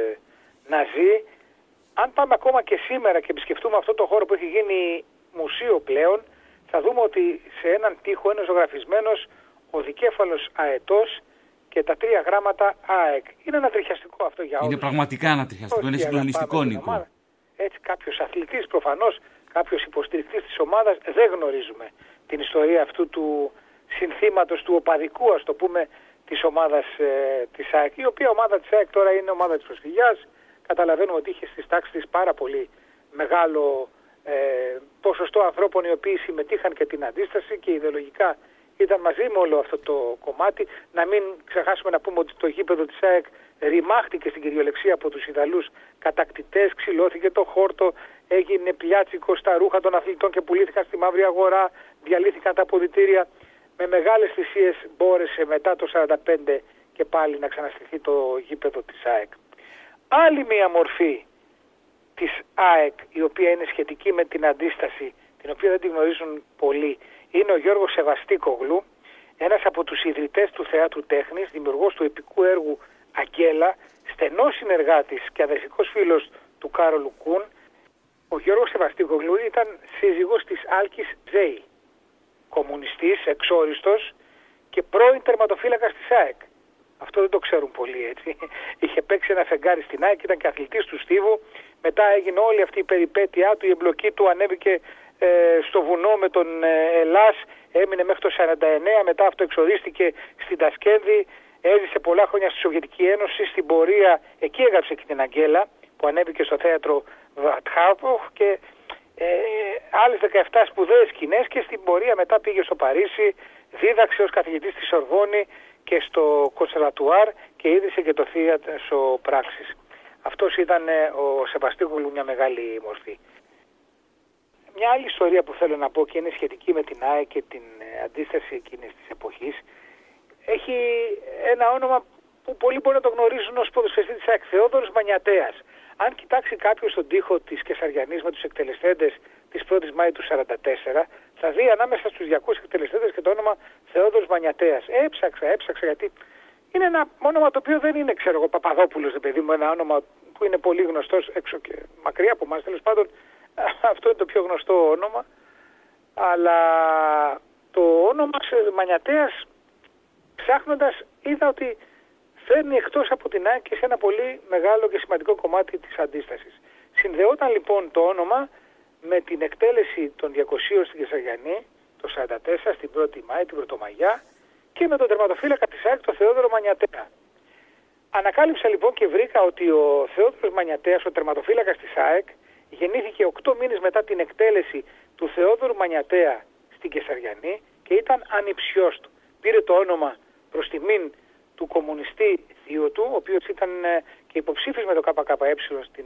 Ναζί. Αν πάμε ακόμα και σήμερα και επισκεφτούμε αυτό το χώρο που έχει γίνει μουσείο πλέον, θα δούμε ότι σε έναν τοίχο είναι ζωγραφισμένος ο δικέφαλος αετός και τα 3 γράμματα ΑΕΚ. Είναι ανατριχιαστικό αυτό για όλους. Είναι πραγματικά ανατριχιαστικό, είναι συγκλονιστικό, Νίκο. Έτσι κάποιος αθλητής, προφανώς κάποιος υποστηρικτής της ομάδας, δεν γνωρίζουμε την ιστορία αυτού του συνθήματος, του οπαδικού, ας το πούμε, της ομάδας της ΑΕΚ. Η οποία ομάδα της ΑΕΚ τώρα είναι ομάδα της προσφυγιάς. Καταλαβαίνουμε ότι είχε στις τάξεις της πάρα πολύ μεγάλο ποσοστό ανθρώπων οι οποίοι συμμετείχαν και την αντίσταση και ιδεολογικά ήταν μαζί με όλο αυτό το κομμάτι. Να μην ξεχάσουμε να πούμε ότι το γήπεδο της ΑΕΚ ρημάχτηκε στην κυριολεξία από τους Ιταλούς κατακτητές, ξυλώθηκε το χόρτο, έγινε πλιάτσικο στα ρούχα των αθλητών και πουλήθηκαν στη μαύρη αγορά, διαλύθηκαν τα αποδυτήρια. Με μεγάλες θυσίες μπόρεσε μετά το 1945 και πάλι να ξαναστηθεί το γήπεδο της ΑΕΚ. Άλλη μία μορφή της ΑΕΚ, η οποία είναι σχετική με την αντίσταση, την οποία δεν την γνωρίζουν πολλοί, είναι ο Γιώργος Σεβαστίκογλου, ένας από τους ιδρυτές του Θεάτρου Τέχνης, δημιουργός του επικού έργου Αγγέλα, στενός συνεργάτης και αδερφικός φίλος του Κάρολου Κούν. Ο Γιώργος Σεβαστίκογλου ήταν σύζυγος της Άλκης Τζέι, κομμουνιστής, εξόριστος και πρώην τερματοφύλακας της ΑΕΚ. Αυτό δεν το ξέρουν πολλοί, έτσι. Είχε παίξει ένα φεγγάρι στην ΑΕΚ, ήταν και αθλητής του Στίβου. Μετά έγινε όλη αυτή η περιπέτειά του, η εμπλοκή του ανέβηκε στο βουνό με τον Ελλάς, έμεινε μέχρι το 49, μετά αυτοεξορίστηκε στην Τασκένδη, έζησε πολλά χρόνια στη Σοβιετική Ένωση, στην πορεία, εκεί έγραψε και την Αγγέλα, που ανέβηκε στο θέατρο Βατχάρποχ και άλλες 17 σπουδαίες σκηνές, και στην πορεία μετά πήγε στο Παρίσι, δίδαξε ως καθηγητής στη Σορβόνη και στο Κονσερβατουάρ και ίδρυσε και το Θείατρο Πράξης. Αυτός ήταν ο Σεβαστίογλου, μια μεγάλη μορφή. Μια άλλη ιστορία που θέλω να πω και είναι σχετική με την ΑΕΚ και την αντίσταση εκείνης της εποχής, έχει ένα όνομα που πολλοί μπορεί να το γνωρίζουν ως ποδοσφαιριστή της ΑΕΚ, Θεόδωρος Μανιατέας. Αν κοιτάξει κάποιος τον τοίχο της Κεσαριανής με τους εκτελεστέντες της 1ης Μάη του 1944, θα δει ανάμεσα στους 200 εκτελεστέντες και το όνομα Θεόδωρος Μανιατέας. Έψαξα γιατί είναι ένα όνομα το οποίο δεν είναι, ξέρω εγώ, Παπαδόπουλος, παιδί μου, ένα όνομα που είναι πολύ γνωστός έξω και μακριά από εμάς. Τέλος πάντων, αυτό είναι το πιο γνωστό όνομα. Αλλά το όνομα Μανιατέας, ψάχνοντας, είδα ότι φέρνει εκτός από την ΑΕΚ και σε ένα πολύ μεγάλο και σημαντικό κομμάτι της αντίστασης. Συνδεόταν λοιπόν το όνομα με την εκτέλεση των 200 στην Κεσαριανή το 1944, στην 1η Μάη, την Πρωτομαγιά, και με τον τερματοφύλακα της ΑΕΚ, τον Θεόδωρο Μανιατέα. Ανακάλυψα λοιπόν και βρήκα ότι ο Θεόδωρος Μανιατέας, ο τερματοφύλακας της ΑΕΚ, γεννήθηκε 8 μήνες μετά την εκτέλεση του Θεόδωρου Μανιατέα στην Κεσαριανή και ήταν ανιψιός του. Πήρε το όνομα προς τιμήν του κομμουνιστή θείου του, ο οποίος ήταν και υποψήφιος με το ΚΚΕ στην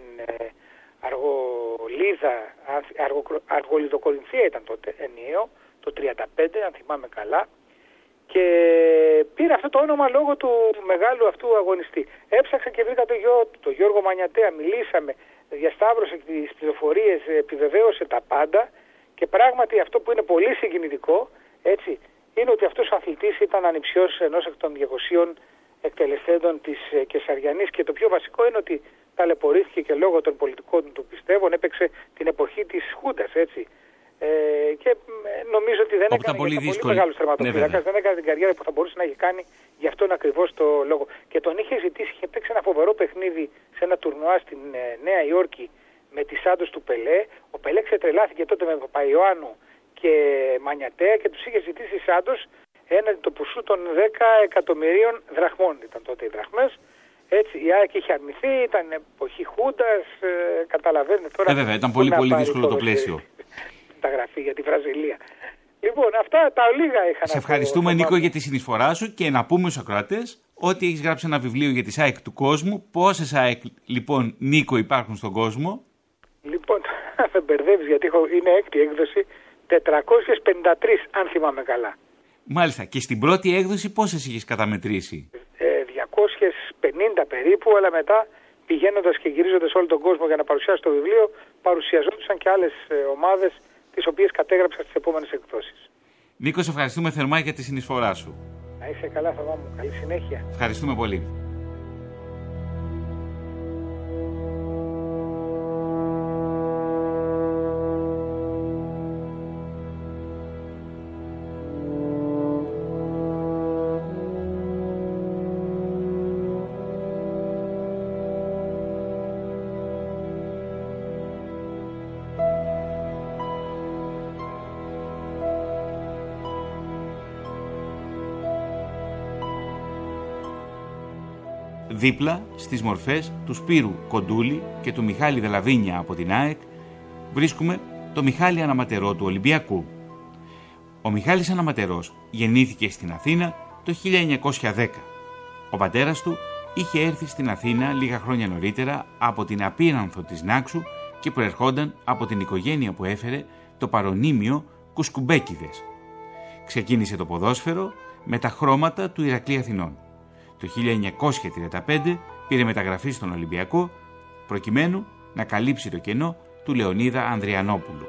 Αργολιδοκορινθία ήταν τότε ενιαίο, το 1935, αν θυμάμαι καλά, και πήρε αυτό το όνομα λόγω του μεγάλου αυτού αγωνιστή. Έψαξα και βρήκα το γιο του, τον Γιώργο Μανιατέα, μιλήσαμε, διασταύρωσε τις πληροφορίες, επιβεβαίωσε τα πάντα, και πράγματι αυτό που είναι πολύ συγκινητικό, έτσι, είναι ότι αυτός ο αθλητής ήταν ανιψιός ενός εκ των 200 εκτελεστέντων της Κεσαριανής, και το πιο βασικό είναι ότι ταλαιπωρήθηκε και λόγω των πολιτικών του πιστεύων, έπαιξε την εποχή της Χούντας, έτσι. Και νομίζω ότι δεν έκανε πολύ μεγάλους τερματοφύλακας, δεν έκανε την καριέρα που θα μπορούσε να έχει κάνει γι' αυτόν ακριβώς το λόγο. Και τον είχε ζητήσει, είχε παίξει ένα φοβερό παιχνίδι σε ένα τουρνουά στην Νέα Υόρκη με τη Σάντος του Πελέ. Ο Πελέ ξετρελάθηκε τότε με Παπαϊωάννου και Μανιατέα και τους είχε ζητήσει Σάντος έναντι το ποσού των 10 εκατομμυρίων δραχμών. Ήταν τότε οι δραχμές. Έτσι, η ΑΕΚ είχε αρνηθεί, ήταν εποχή Χούντας, καταλαβαίνετε τώρα. Βέβαια, ήταν πολύ δύσκολο το πλαίσιο. Τα γραφή για τη Βραζιλία. Λοιπόν, αυτά τα λίγα είχα να πω. Σε ευχαριστούμε, Νίκο, για τη συνεισφορά σου, και να πούμε στους ακροατές ότι έχεις γράψει ένα βιβλίο για τις ΑΕΚ του κόσμου. Πόσες ΑΕΚ, λοιπόν, Νίκο, υπάρχουν στον κόσμο? Λοιπόν, δεν μπερδεύεις, γιατί είναι έκτη έκδοση, 453, αν θυμάμαι καλά. Μάλιστα. Και στην πρώτη έκδοση πόσες είχες καταμετρήσει? 250 περίπου, αλλά μετά πηγαίνοντας και γυρίζοντας όλο τον κόσμο για να παρουσιάσει το βιβλίο, παρουσιαζόντουσαν και άλλες ομάδες, τις οποίες κατέγραψα στις επόμενες εκδόσεις. Νίκο, σε ευχαριστούμε θερμά για τη συνεισφορά σου. Να είσαι καλά, Θωμά μου. Καλή συνέχεια. Ευχαριστούμε πολύ. Δίπλα στις μορφές του Σπύρου Κοντούλη και του Μιχάλη Δελαβίνια από την ΑΕΚ βρίσκουμε το Μιχάλη Αναματερό του Ολυμπιακού. Ο Μιχάλης Αναματερός γεννήθηκε στην Αθήνα το 1910. Ο πατέρας του είχε έρθει στην Αθήνα λίγα χρόνια νωρίτερα από την Απύρανθο της Νάξου και προερχόταν από την οικογένεια που έφερε το παρονίμιο Κουσκουμπέκηδες. Ξεκίνησε το ποδόσφαιρο με τα χρώματα του Ηρακλή Αθηνών. Το 1935 πήρε μεταγραφή στον Ολυμπιακό προκειμένου να καλύψει το κενό του Λεωνίδα Ανδριανόπουλου.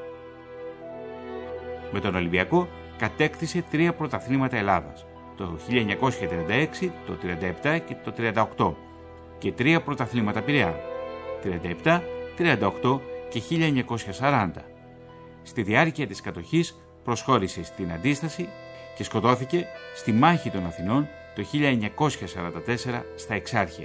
Με τον Ολυμπιακό κατέκτησε 3 πρωταθλήματα Ελλάδας, το 1936, το 1937 και το 1938, και 3 πρωταθλήματα Πειραιά, 1937, 1938 και 1940. Στη διάρκεια της κατοχής προσχώρησε στην αντίσταση και σκοτώθηκε στη Μάχη των Αθηνών το 1944 στα Εξάρχεια.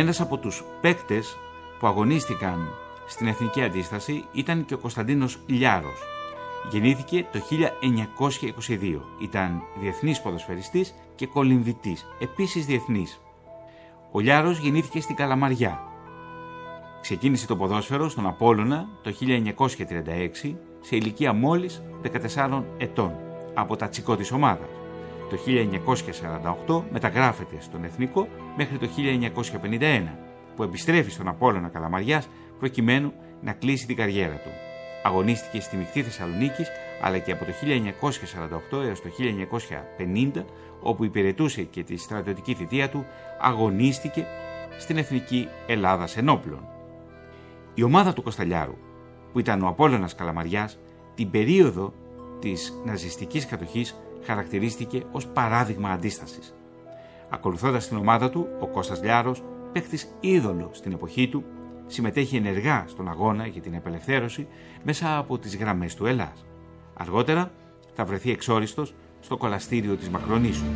Ένας από τους παίκτες που αγωνίστηκαν στην Εθνική Αντίσταση ήταν και ο Κωνσταντίνος Λιάρος. Γεννήθηκε το 1922. Ήταν διεθνής ποδοσφαιριστής και κολυμβητής, επίσης διεθνής. Ο Λιάρος γεννήθηκε στην Καλαμαριά. Ξεκίνησε το ποδόσφαιρο στον Απόλλωνα το 1936 σε ηλικία μόλις 14 ετών από τα τσικό της ομάδας. Το 1948 μεταγράφεται στον Εθνικό μέχρι το 1951 που επιστρέφει στον Απόλλωνα Καλαμαριάς προκειμένου να κλείσει την καριέρα του. Αγωνίστηκε στη Μεικτή Θεσσαλονίκης αλλά και από το 1948 έως το 1950 όπου υπηρετούσε και τη στρατιωτική θητεία του αγωνίστηκε στην Εθνική Ελλάδας Ενόπλων. Η ομάδα του Κωνσταλιάρου που ήταν ο Απόλλωνας Καλαμαριάς την περίοδο της ναζιστικής κατοχής χαρακτηρίστηκε ως παράδειγμα αντίστασης. Ακολουθώντας την ομάδα του, ο Κώστας Λιάρος, παίκτης είδωλο στην εποχή του, συμμετέχει ενεργά στον αγώνα για την απελευθέρωση μέσα από τις γραμμές του Ελλάς. Αργότερα θα βρεθεί εξόριστος στο κολαστήριο της Μακρονήσου.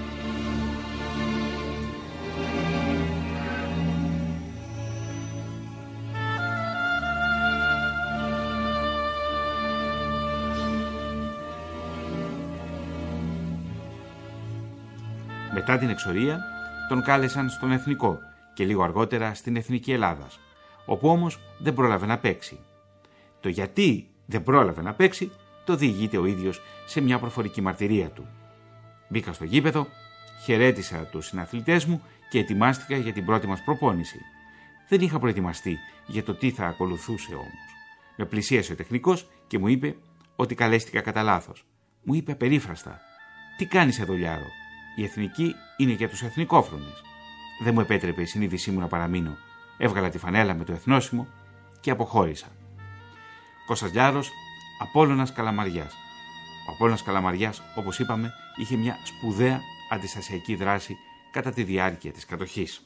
Μετά την εξορία τον κάλεσαν στον Εθνικό και λίγο αργότερα στην Εθνική Ελλάδας, όπου όμως δεν πρόλαβε να παίξει. Το γιατί δεν πρόλαβε να παίξει το διηγείται ο ίδιος σε μια προφορική μαρτυρία του. Μπήκα στο γήπεδο, χαιρέτησα τους συναθλητές μου και ετοιμάστηκα για την πρώτη μας προπόνηση. Δεν είχα προετοιμαστεί για το τι θα ακολουθούσε όμως. Με πλησίασε ο τεχνικός και μου είπε ότι καλέστηκα κατά λάθος. Μου είπε περίφραστα: «Τι κάνεις εδώ, Λιάρο? Η Εθνική είναι για τους εθνικόφρονες». Δεν μου επέτρεπε η συνείδησή μου να παραμείνω. Έβγαλα τη φανέλα με το εθνόσημο και αποχώρησα. Κώστας Λιάρος, Απόλλωνας Καλαμαριάς. Ο Απόλλωνας Καλαμαριάς, όπως είπαμε, είχε μια σπουδαία αντιστασιακή δράση κατά τη διάρκεια της κατοχής.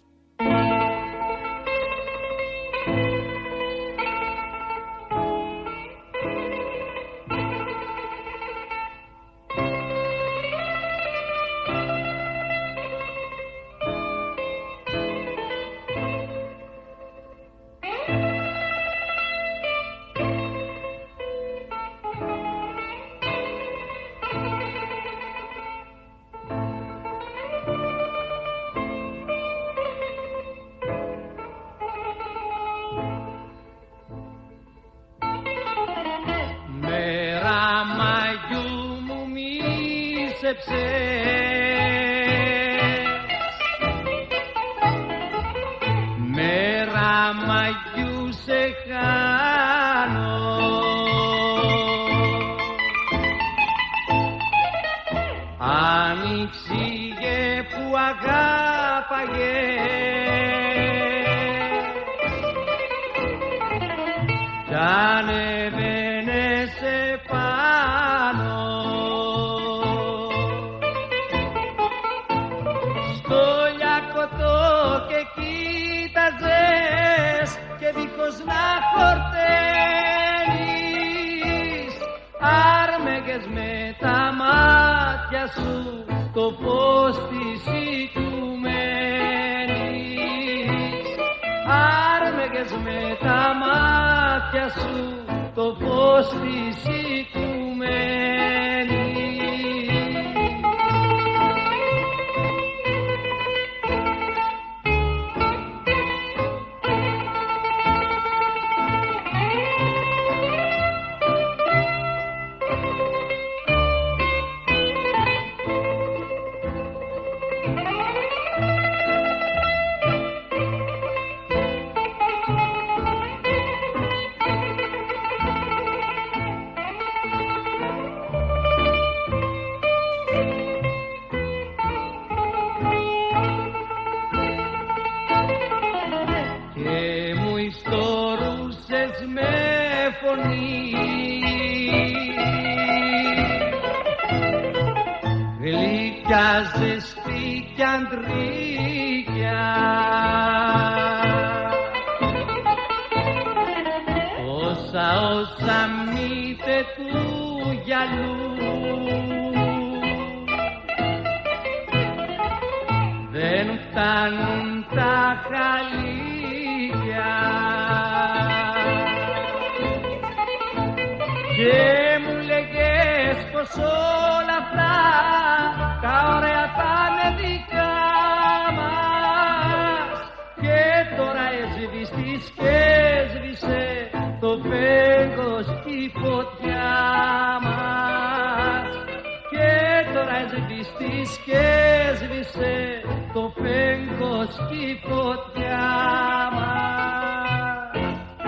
Μέρα μαγιού σε χάνω, άνοιξε που αγάπαγες κι ανεβαίνε σε πάνω. Και δίχως να χορταίνεις, άρμεγες με τα μάτια σου το φως της οικουμένης. Άρμεγες με τα μάτια σου το φως της οικουμένης. Γλυκιά, ζεστή κι αντρίκια, όσα μύθε του γυαλού δεν φτάνουν τα χαλιά. και μου λέγες πως όλα αυτά τα ωραία θα είναι δικά μας και τώρα έσβηστης και έσβησε το φέγγος και η φωτιά μας και τώρα έσβηστης και έσβησε το φέγγος και η φωτιά μας.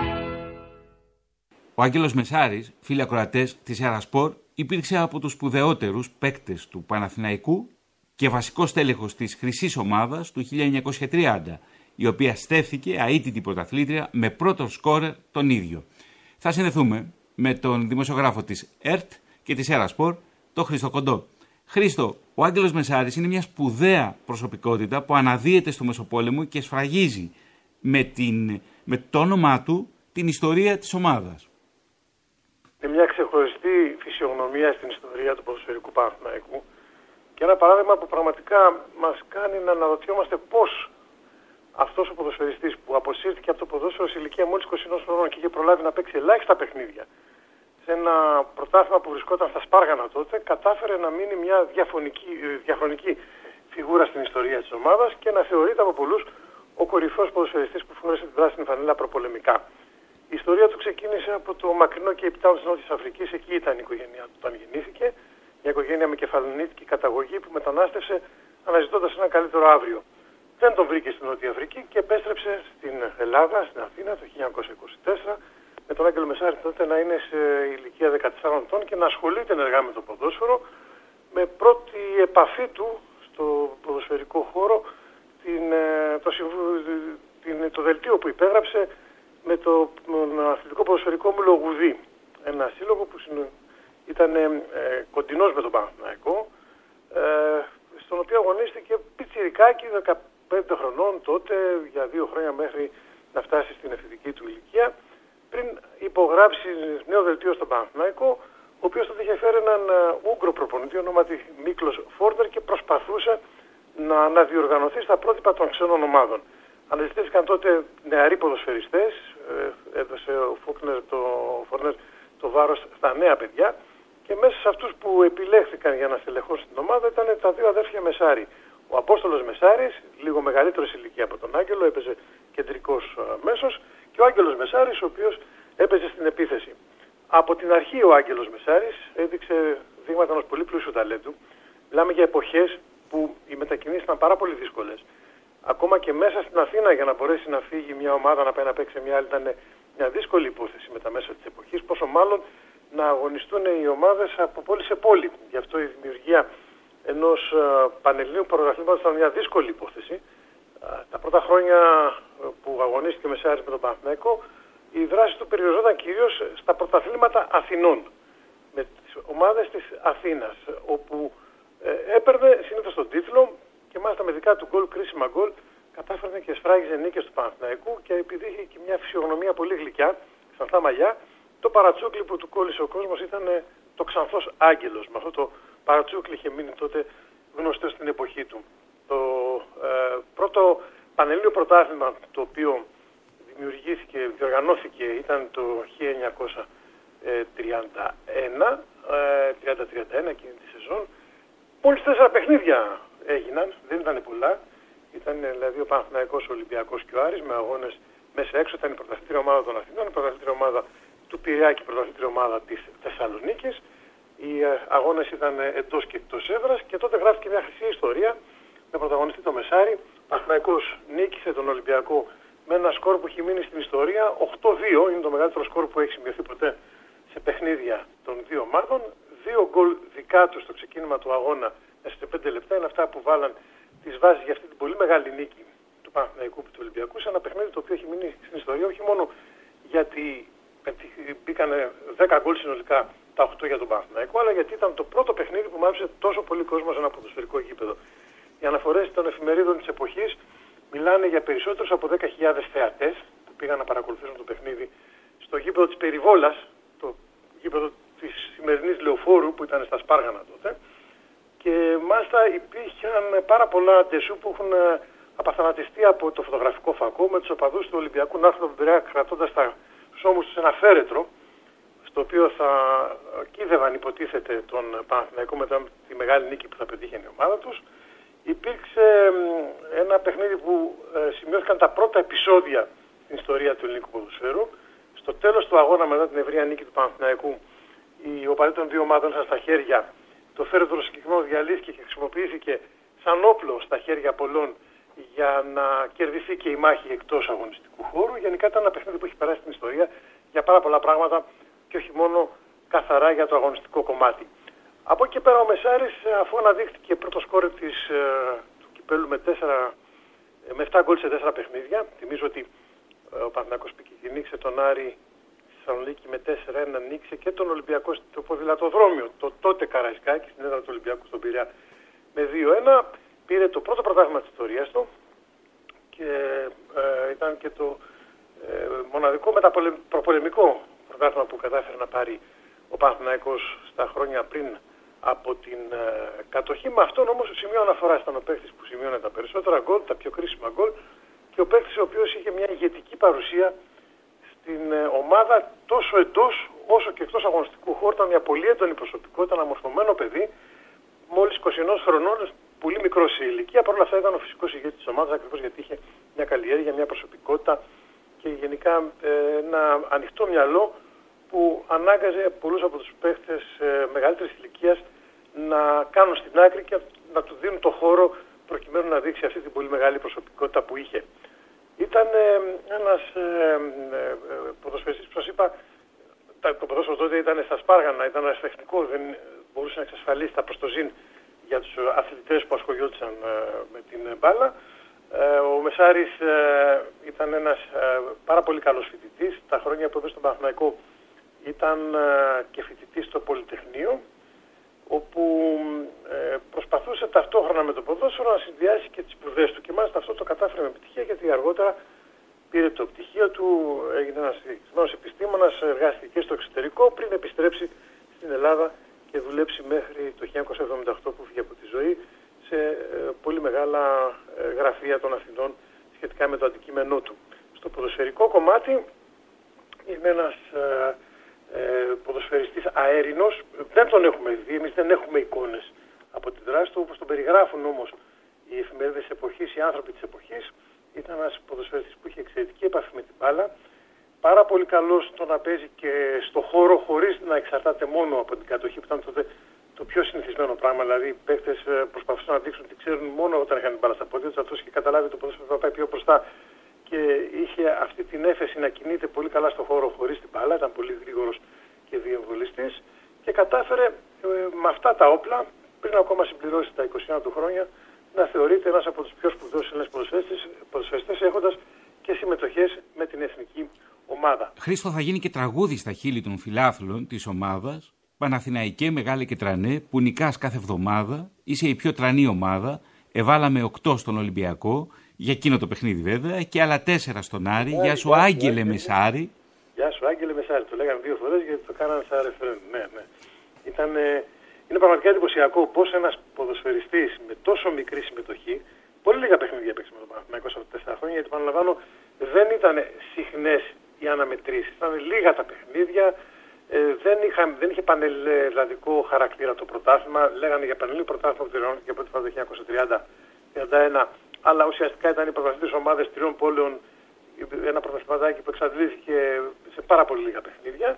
Ο Άγγελος Μεσάρης, φίλοι ακροατές της Ερασπορ, υπήρξε από τους σπουδαιότερους παίκτες του Παναθηναϊκού και βασικός τέλεχος της Χρυσής Ομάδας του 1930, η οποία στέφθηκε αίτητη πρωταθλήτρια με πρώτο σκόρερ τον ίδιο. Θα συνδεθούμε με τον δημοσιογράφο της ΕΡΤ και της Ερασπορ, τον Χρήστο Κοντό. Χρήστο, ο Άγγελος Μεσάρης είναι μια σπουδαία προσωπικότητα που αναδύεται στο Μεσοπόλεμο και σφραγίζει με το όνομά του την ιστορία της ομάδας. Είναι μια ξεχωριστή φυσιογνωμία στην ιστορία του ποδοσφαιρικού Παναθηναϊκού και ένα παράδειγμα που πραγματικά μας κάνει να αναρωτιόμαστε πώς αυτός ο ποδοσφαιριστής που αποσύρθηκε από το ποδόσφαιρο σε ηλικία μόλις 21 χρόνων και είχε προλάβει να παίξει ελάχιστα παιχνίδια σε ένα πρωτάθλημα που βρισκόταν στα Σπάργανα τότε, κατάφερε να μείνει μια διαχρονική φιγούρα στην ιστορία της ομάδας και να θεωρείται από πολλούς ο κορυφαίος ποδοσφαιριστής που φόρεσε τη πράσινη φανέλα προπολεμικά. Η ιστορία του ξεκίνησε από το μακρινό Cape Town της Νότιας Αφρικής, εκεί ήταν η οικογένειά του όταν γεννήθηκε, μια οικογένεια με κεφαλονίτικη καταγωγή που μετανάστευσε αναζητώντας ένα καλύτερο αύριο. Δεν τον βρήκε στην Νότια Αφρική και επέστρεψε στην Ελλάδα, στην Αθήνα το 1924, με τον Άγγελο Μεσάρη τότε να είναι σε ηλικία 14 ετών και να ασχολείται ενεργά με το ποδόσφαιρο, με πρώτη επαφή του στο ποδοσφαιρικό χώρο το δελτίο που υπέγραψε με τον αθλητικό ποδοσφαιρικό όμιλο Γουδί, ένα σύλλογο που ήταν κοντινός με τον Παναθηναϊκό, στον οποίο αγωνίστηκε πιτσιρικάκι 15 χρονών τότε, για 2 χρόνια μέχρι να φτάσει στην εφηβική του ηλικία, πριν υπογράψει νέο δελτίο στον Παναθηναϊκό, ο οποίος τότε είχε φέρει έναν Ούγκρο προπονητή ονόματι Μίκλος Φόρντερ και προσπαθούσε να αναδιοργανωθεί στα πρότυπα των ξένων ομάδων. Αναζητήθηκαν τότε νεαροί ποδοσφαιριστές, έδωσε ο Φόρντερ το βάρος στα νέα παιδιά και μέσα σε αυτούς που επιλέχθηκαν για να στελεχώσουν την ομάδα ήταν τα δύο αδέρφια Μεσάρη. Ο Απόστολος Μεσάρης, λίγο μεγαλύτερος ηλικία από τον Άγγελο, έπαιζε κεντρικός μέσος και ο Άγγελος Μεσάρης, ο οποίος έπαιζε στην επίθεση. Από την αρχή ο Άγγελος Μεσάρης έδειξε δείγματα ενός πολύ πλούσιου ταλέντου. Μιλάμε για εποχές που οι μετακινήσεις ήταν πάρα πολύ δύσκολες. Ακόμα και μέσα στην Αθήνα για να μπορέσει να φύγει μια ομάδα να πάει να παίξει μια άλλη ήταν μια δύσκολη υπόθεση με τα μέσα της εποχής, πόσο μάλλον να αγωνιστούν οι ομάδες από πόλη σε πόλη. Γι' αυτό η δημιουργία ενός πανελληνίου πρωταθλήματος ήταν μια δύσκολη υπόθεση. Τα πρώτα χρόνια που αγωνίστηκε ο Μεσάρης με τον Παναθηναϊκό, η δράση του περιοριζόταν κυρίως στα πρωταθλήματα Αθηνών, με τις ομάδες της Αθήνας, όπου έπαιρνε συνήθως τον τίτλο και μάλιστα με δικά του γκολ, κρίσιμα γκολ, κατάφερνε και σφράγιζε νίκες του Παναθηναϊκού και επειδή είχε και μια φυσιογνωμία πολύ γλυκιά, ξανθά μαλλιά, το παρατσούκλι που του κόλλησε ο κόσμος ήταν το Ξανθός Άγγελος. Με αυτό το παρατσούκλι είχε μείνει τότε γνωστό στην εποχή του. Το πρώτο πανελλήνιο πρωτάθλημα το οποίο δημιουργήθηκε, διοργανώθηκε ήταν το 1931 εκείνη τη σεζόν. Μόλις 4 παιχνίδια έγιναν, δεν ήταν πολλά. Ήταν δηλαδή ο Παναθηναϊκός, ο Ολυμπιακός και ο Άρης με αγώνες μέσα έξω. Ήταν η πρωταθλήτρια ομάδα των Αθηνών, η πρωταθλήτρια ομάδα του Πειραιά και η πρωταθλήτρια ομάδα της Θεσσαλονίκης. Οι αγώνες ήταν εντός και εκτός έδρας και τότε γράφτηκε μια χρυσή ιστορία με πρωταγωνιστή το Μεσάρη. Ο Παναθηναϊκός νίκησε τον Ολυμπιακό με ένα σκορ που έχει μείνει στην ιστορία 8-2. Είναι το μεγαλύτερο σκορ που έχει σημειωθεί ποτέ σε παιχνίδια των δύο ομάδων. 2 γκολ δικά του στο ξεκίνημα του αγώνα μέσα σε 5 λεπτά είναι αυτά που βάλαν τις βάσεις για αυτή την πολύ μεγάλη νίκη του Παναθηναϊκού και του Ολυμπιακού σε ένα παιχνίδι το οποίο έχει μείνει στην ιστορία όχι μόνο γιατί μπήκαν 10 γκολ συνολικά τα 8 για τον Παναθηναϊκό, αλλά γιατί ήταν το πρώτο παιχνίδι που μάζεψε τόσο πολύ κόσμο σε ένα ποδοσφαιρικό γήπεδο. Οι αναφορές των εφημερίδων της εποχής μιλάνε για περισσότερους από 10.000 θεατές που πήγαν να παρακολουθήσουν το παιχνίδι στο γήπεδο της Περιβόλας, το γήπεδο της σημερινής Λεωφόρου που ήταν στα Σπάργανα τότε. Και μάλιστα υπήρχαν πάρα πολλά ντεσού που έχουν απαθανατιστεί από το φωτογραφικό φακό με τους οπαδούς του Ολυμπιακού να έρθουν από τον Πειραιά κρατώντας στους ώμους τους ένα φέρετρο. στο οποίο θα κίδευαν υποτίθεται τον Παναθηναϊκό μετά τη μεγάλη νίκη που θα πετύχει η ομάδα τους. Υπήρξε ένα παιχνίδι που σημειώθηκαν τα πρώτα επεισόδια στην ιστορία του ελληνικού ποδοσφαίρου. Στο τέλος του αγώνα, μετά την ευρεία νίκη του Παναθηναϊκού, οι οπαδοί των δύο ομάδων ήταν στα χέρια. Το φέρετρο συγκεκριμένο διαλύθηκε και χρησιμοποιήθηκε σαν όπλο στα χέρια πολλών για να κερδιθεί και η μάχη εκτός αγωνιστικού χώρου. Γενικά ήταν ένα παιχνίδι που έχει περάσει στην ιστορία για πάρα πολλά πράγματα και όχι μόνο καθαρά για το αγωνιστικό κομμάτι. Από εκεί πέρα ο Μεσάρης, αφού αναδείχθηκε πρώτο σκόρερ του κυπέλου με 7 γκολ σε 4 παιχνίδια, θυμίζω ότι ο Παναθηναϊκός νίκησε τον Άρη στη Θεσσαλονίκη με 4-1, νίκησε και τον Ολυμπιακό στο ποδηλατοδρόμιο, το τότε Καραϊσκάκη, στην έδρα του Ολυμπιακού στον Πειραιά με 2-1. Πήρε το πρώτο πρωτάθλημα της ιστορίας του και ήταν και το μοναδικό προπολεμικό πρωτάθλημα που κατάφερε να πάρει ο Παναθηναϊκός στα χρόνια πριν από την κατοχή. Με αυτόν όμως σημείο αναφοράς ήταν ο παίκτης που σημείωνε τα περισσότερα γκολ, τα πιο κρίσιμα γκολ, και ο παίκτης ο οποίος είχε μια ηγετική παρουσία στην ομάδα τόσο εντός όσο και εκτός αγωνιστικού χώρου. Ήταν μια πολύ έντονη προσωπικότητα, ένα μορφωμένο παιδί, μόλις 21 χρονών, πολύ μικρό σε ηλικία. Παρ' όλα αυτά ήταν ο φυσικός ηγέτης της ομάδας, ακριβώς γιατί είχε μια καλλιέργεια, μια προσωπικότητα και γενικά ένα ανοιχτό μυαλό που ανάγκαζε πολλούς από τους παίχτες μεγαλύτερης ηλικίας να κάνουν στην άκρη και να του δίνουν το χώρο προκειμένου να δείξει αυτή την πολύ μεγάλη προσωπικότητα που είχε. Ήταν ένας ποδοσφαιριστής που σας είπα, το ποδόσφαιρο τότε ήταν στα σπάργανα, ήταν αριστεχνικό, δεν μπορούσε να εξασφαλίσει τα προστοζήν για τους αθλητές που ασχολιόντουσαν με την μπάλα. Ο Μεσάρης ήταν ένας πάρα πολύ καλός φοιτητής. Τα χρόνια που έπαιζε στον Παναθηναϊκό ήταν και φοιτητής στο Πολυτεχνείο, όπου προσπαθούσε ταυτόχρονα με το ποδόσφαιρο να συνδυάσει και τις σπουδές του. Και μάλιστα αυτό το κατάφερε με επιτυχία, γιατί αργότερα πήρε το πτυχίο του, έγινε ένας συγκεκριμένος επιστήμονας, εργάστηκε στο εξωτερικό πριν επιστρέψει στην Ελλάδα και δουλέψει μέχρι το 1978 που φύγε από τη ζωή σε πολύ μεγάλα γραφεία των Αθηνών σχετικά με το αντικείμενό του. Στο ποδοσφαιρικό κομμάτι είναι ένας ποδοσφαιριστής αέρινος, δεν τον έχουμε δει, εμείς δεν έχουμε εικόνες από την δράση του, όπως τον περιγράφουν όμως οι εφημερίδες της εποχής, οι άνθρωποι της εποχής. Ήταν ένας ποδοσφαιριστής που είχε εξαιρετική επαφή με την μπάλα, πάρα πολύ καλός στο να παίζει και στο χώρο χωρίς να εξαρτάται μόνο από την κατοχή, που ήταν τότε το πιο συνηθισμένο πράγμα. Δηλαδή οι παίκτες προσπαθούσαν να δείξουν ότι ξέρουν μόνο όταν είχαν την μπάλα στα πόδια τους, αυτός είχε καταλάβει το ποδόσφαιρο θα πάει πιο μπροστά και είχε αυτή την έφεση να κινείται πολύ καλά στο χώρο χωρίς την μπάλα, ήταν πολύ γρήγορος και διεμβολιστής και κατάφερε με αυτά τα όπλα, πριν ακόμα συμπληρώσει τα 21 του χρόνια, να θεωρείται ένας από τους πιο σπουδαίους Έλληνες ποδοσφαιριστές, έχοντας και συμμετοχές με την εθνική ομάδα. Χρήστο, θα γίνει και τραγούδι στα χείλη των φιλάθλων της ομάδας. Παναθηναϊκέ μεγάλε και τρανέ, που νικάς κάθε εβδομάδα, είσαι η πιο τρανή ομάδα. Εβάλαμε 8 στον Ολυμπιακό, για εκείνο το παιχνίδι βέβαια, και άλλα 4 στον Άρη. Γεια σου Άγγελε Μεσάρη. Γεια σου Άγγελε Μεσάρη, το λέγανε 2 φορές γιατί το κάνανε σαν ρεφρέν. Ναι. Είναι πραγματικά εντυπωσιακό πως ένας ποδοσφαιριστής με τόσο μικρή συμμετοχή, πολύ λίγα παιχνίδια έπαιξε με τον Παναθηναϊκό σε αυτά τα 4 χρόνια, γιατί παραλαμβάνω δεν ήταν συχνές οι αναμετρήσεις, ήταν λίγα τα παιχνίδια. Δεν είχε πανελλαδικό χαρακτήρα το πρωτάθλημα. Λέγανε για πανελληνικό πρωτάθλημα που για πρώτη φορά το 1930-31, αλλά ουσιαστικά ήταν οι πρωταθλητές ομάδες 3 πόλεων, ένα πρωταθληματάκι που εξαντλήθηκε σε πάρα πολύ λίγα παιχνίδια.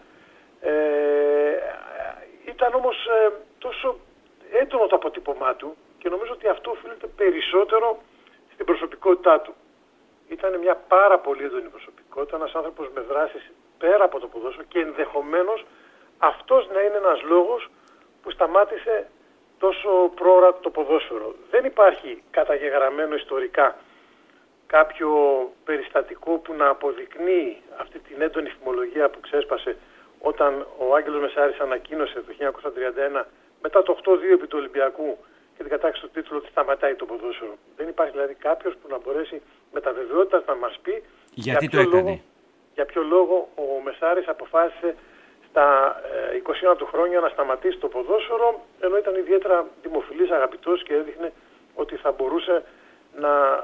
Ήταν όμως τόσο έντονο το αποτύπωμά του και νομίζω ότι αυτό οφείλεται περισσότερο στην προσωπικότητά του. Ήταν μια πάρα πολύ έντονη προσωπικότητα, ένας άνθρωπος με δράσεις πέρα από το ποδόσφαιρο και ενδεχομένως αυτός να είναι ένας λόγος που σταμάτησε τόσο πρόωρα το ποδόσφαιρο. Δεν υπάρχει καταγεγραμμένο ιστορικά κάποιο περιστατικό που να αποδεικνύει αυτή την έντονη φημολογία που ξέσπασε όταν ο Άγγελος Μεσάρης ανακοίνωσε το 1931 μετά το 8-2 επί του Ολυμπιακού και την κατάξυση του τίτλου ότι σταματάει το ποδόσφαιρο. Δεν υπάρχει δηλαδή κάποιος που να μπορέσει με τα βεβαιότητα να μας πει για ποιο λόγο ο Μεσάρης αποφάσισε στα 21 του χρόνια να σταματήσει το ποδόσφαιρο, ενώ ήταν ιδιαίτερα δημοφιλής, αγαπητός και έδειχνε ότι θα μπορούσε να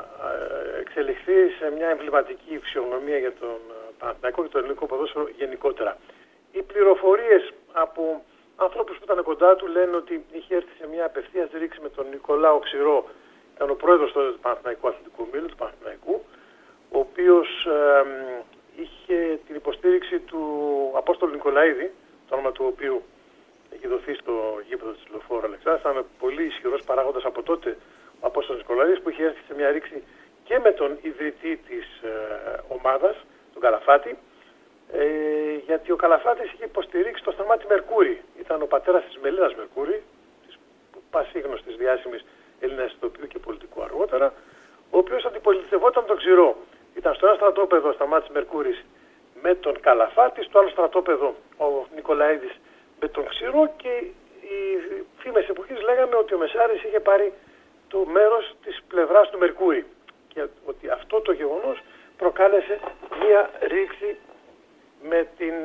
εξελιχθεί σε μια εμβληματική φυσιογνωμία για τον Παναθηναϊκό και το ελληνικό ποδόσφαιρο γενικότερα. Οι πληροφορίες από ανθρώπους που ήταν κοντά του λένε ότι είχε έρθει σε μια απευθείας ρήξη με τον Νικολάο Ξηρό, ήταν ο πρόεδρος τότε του Παναθηναϊκού Αθλητικού Ομίλου, του Παναθηναϊκού, ο οποίος είχε την υποστήριξη του Απόστολου Νικολαίδη, το όνομα του οποίου έχει δοθεί στο γήπεδο της Λεωφόρου Αλεξάνδρας. Ήταν πολύ ισχυρός παράγοντας από τότε ο Απόστολος Νικολαίδης, που είχε έρθει σε μια ρήξη και με τον ιδρυτή της ομάδας, τον Καλαφάτη, γιατί ο Καλαφάτης είχε υποστηρίξει το Σταμάτη Μερκούρη. Ήταν ο πατέρας της Μελίνας Μερκούρη, της πασίγνωστης διάσημης Έλληνας ηθοποιού και πολιτικού αργότερα, ο οποίος αντιπολιτευόταν τον Ξηρό. Ήταν στο ένα στρατόπεδο ο Σταμάτης Μερκούρης με τον Καλαφάτη, στο άλλο στρατόπεδο ο Νικολαίδης με τον Ξηρό, και οι φήμες εποχής λέγανε ότι ο Μεσάρης είχε πάρει το μέρος της πλευράς του Μερκούρη και ότι αυτό το γεγονός προκάλεσε μία ρήξη με την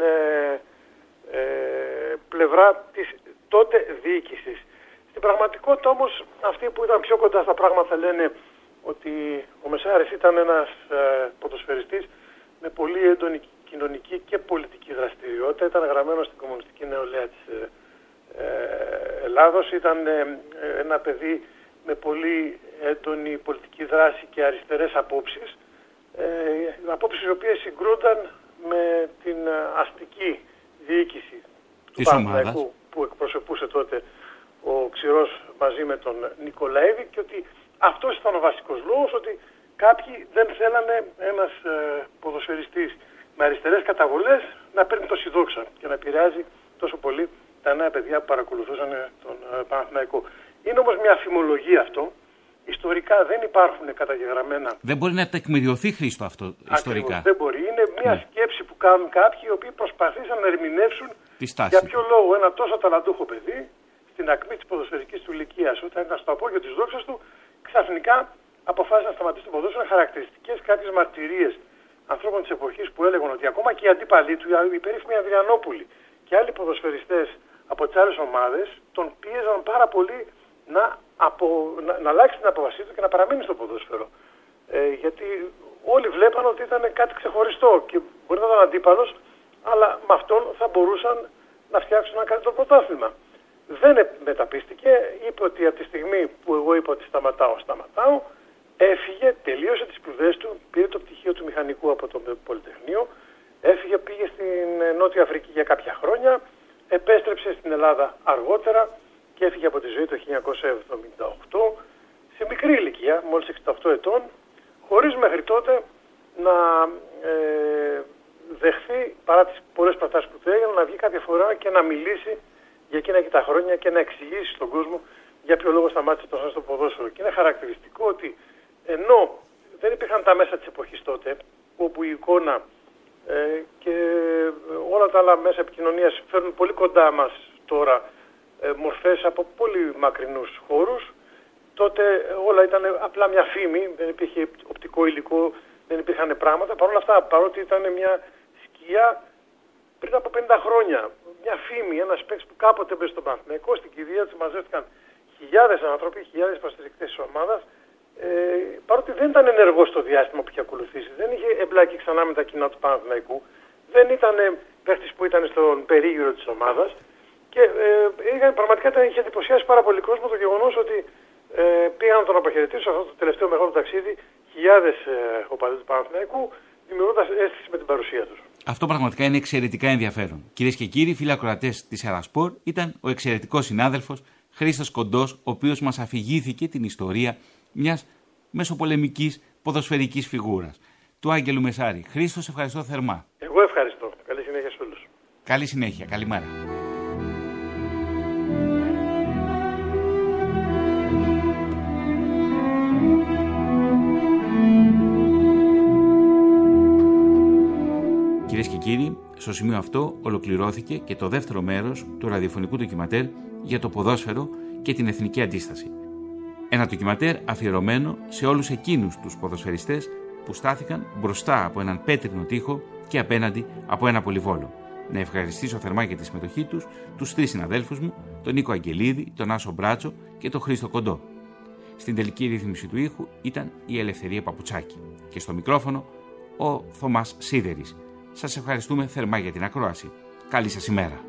πλευρά της τότε διοίκησης. Στην πραγματικότητα όμως αυτοί που ήταν πιο κοντά στα πράγματα λένε ότι ο Μεσάρης ήταν ένας ποδοσφαιριστής με πολύ έντονη κοινωνική και πολιτική δραστηριότητα. Ήταν γραμμένος στην Κομμουνιστική Νεολαία της Ελλάδος. Ήταν ένα παιδί με πολύ έντονη πολιτική δράση και αριστερές απόψεις. Απόψεις οι οποίες συγκρούνταν με την αστική διοίκηση του Παναθηναϊκού που εκπροσωπούσε τότε ο Ξηρός μαζί με τον Νικολαίδη, και ότι αυτός ήταν ο βασικός λόγος, ότι κάποιοι δεν θέλανε ένας ποδοσφαιριστής με αριστερές καταβολές να παίρνει τόση δόξα και να επηρεάζει τόσο πολύ τα νέα παιδιά που παρακολουθούσαν τον Παναθηναϊκό. Είναι όμως μια φημολογία αυτό. Ιστορικά δεν υπάρχουν καταγεγραμμένα. Δεν μπορεί να τεκμηριωθεί, Χρήστο, αυτό ιστορικά. Ακριβώς, δεν μπορεί. Είναι μια σκέψη που κάνουν κάποιοι οι οποίοι προσπαθήσαν να ερμηνεύσουν για ποιο λόγο ένα τόσο ταλαντούχο παιδί, στην ακμή της ποδοσφαιρικής του ηλικίας, όταν ήταν στο απόγειο της δόξας του, ξαφνικά αποφάσισε να σταματήσει το ποδόσφαιρο. Χαρακτηριστικές κάποιες μαρτυρίες ανθρώπων της εποχής που έλεγαν ότι ακόμα και οι αντίπαλοι του, οι περίφημοι Αδριανόπουλοι και άλλοι ποδοσφαιριστές από τις άλλες ομάδες, τον πίεζαν πάρα πολύ να αλλάξει την απόφασή του και να παραμείνει στο ποδόσφαιρο. Γιατί όλοι βλέπαν ότι ήταν κάτι ξεχωριστό και μπορεί να ήταν αντίπαλος, αλλά με αυτόν θα μπορούσαν να φτιάξουν ένα καλύτερο πρωτάθλημα. Δεν μεταπίστηκε, είπε ότι από τη στιγμή που εγώ είπα ότι σταματάω, έφυγε, τελείωσε τις σπουδές του, πήρε το πτυχίο του μηχανικού από το Πολυτεχνείο, έφυγε, πήγε στην Νότια Αφρική για κάποια χρόνια, επέστρεψε στην Ελλάδα αργότερα και έφυγε από τη ζωή το 1978, σε μικρή ηλικία, μόλις 68 ετών, χωρίς μέχρι τότε να δεχθεί, παρά τις πολλές προτάσεις που του έγιναν, να βγει κάποια φορά και να μιλήσει για εκείνα και τα χρόνια και να εξηγήσει στον κόσμο για ποιο λόγο σταμάτησε τόσο στο ποδόσφαιρο. Και είναι χαρακτηριστικό ότι ενώ δεν υπήρχαν τα μέσα της εποχής τότε, όπου η εικόνα και όλα τα άλλα μέσα επικοινωνίας φέρνουν πολύ κοντά μας τώρα μορφές από πολύ μακρινούς χώρους, τότε όλα ήταν απλά μια φήμη, δεν υπήρχε οπτικό υλικό, δεν υπήρχαν πράγματα. Παρ' όλα αυτά, παρότι ήταν μια σκιά πριν από 50 χρόνια, μια φήμη, ένας παίκτης που κάποτε έπαιζε στον Παναθηναϊκό, στην κηδεία του μαζεύτηκαν χιλιάδες άνθρωποι, χιλιάδες υποστηρικτές της ομάδας, παρότι δεν ήταν ενεργός στο διάστημα που είχε ακολουθήσει, δεν είχε εμπλακεί ξανά με τα κοινά του Παναθηναϊκού, δεν ήταν παίκτης που ήταν στον περίγυρο της ομάδας, και πραγματικά είχε εντυπωσιάσει πάρα πολύ κόσμο το γεγονός ότι πήγαν να τον αποχαιρετήσουν σε αυτό το τελευταίο μεγάλο ταξίδι χιλιάδες οπαδοί του Παναθηναϊκού, δημιουργώντας αίσθηση με την παρουσία τους. Αυτό πραγματικά είναι εξαιρετικά ενδιαφέρον. Κυρίες και κύριοι, φίλοι ακροατές της Ερασπορ, ήταν ο εξαιρετικός συνάδελφος Χρήστος Κοντός, ο οποίος μας αφηγήθηκε την ιστορία μιας μεσοπολεμικής ποδοσφαιρικής φιγούρας, του Άγγελου Μεσάρη. Χρήστο, σε ευχαριστώ θερμά. Εγώ ευχαριστώ. Καλή συνέχεια σε όλους. Καλή συνέχεια. Καλημέρα. Κυρίες και κύριοι, στο σημείο αυτό ολοκληρώθηκε και το δεύτερο μέρος του ραδιοφωνικού ντοκιματέρ για το ποδόσφαιρο και την εθνική αντίσταση. Ένα ντοκιματέρ αφιερωμένο σε όλους εκείνους τους ποδοσφαιριστές που στάθηκαν μπροστά από έναν πέτρινο τοίχο και απέναντι από ένα πολυβόλο. Να ευχαριστήσω θερμά για τη συμμετοχή τους τρεις συναδέλφους μου, τον Νίκο Αγγελίδη, τον Άσο Μπράτσο και τον Χρήστο Κοντό. Στην τελική ρύθμιση του ήχου ήταν η Ελευθερία Παπουτσάκη και στο μικρόφωνο ο Θωμάς Σίδερης. Σας ευχαριστούμε θερμά για την ακρόαση. Καλή σας ημέρα.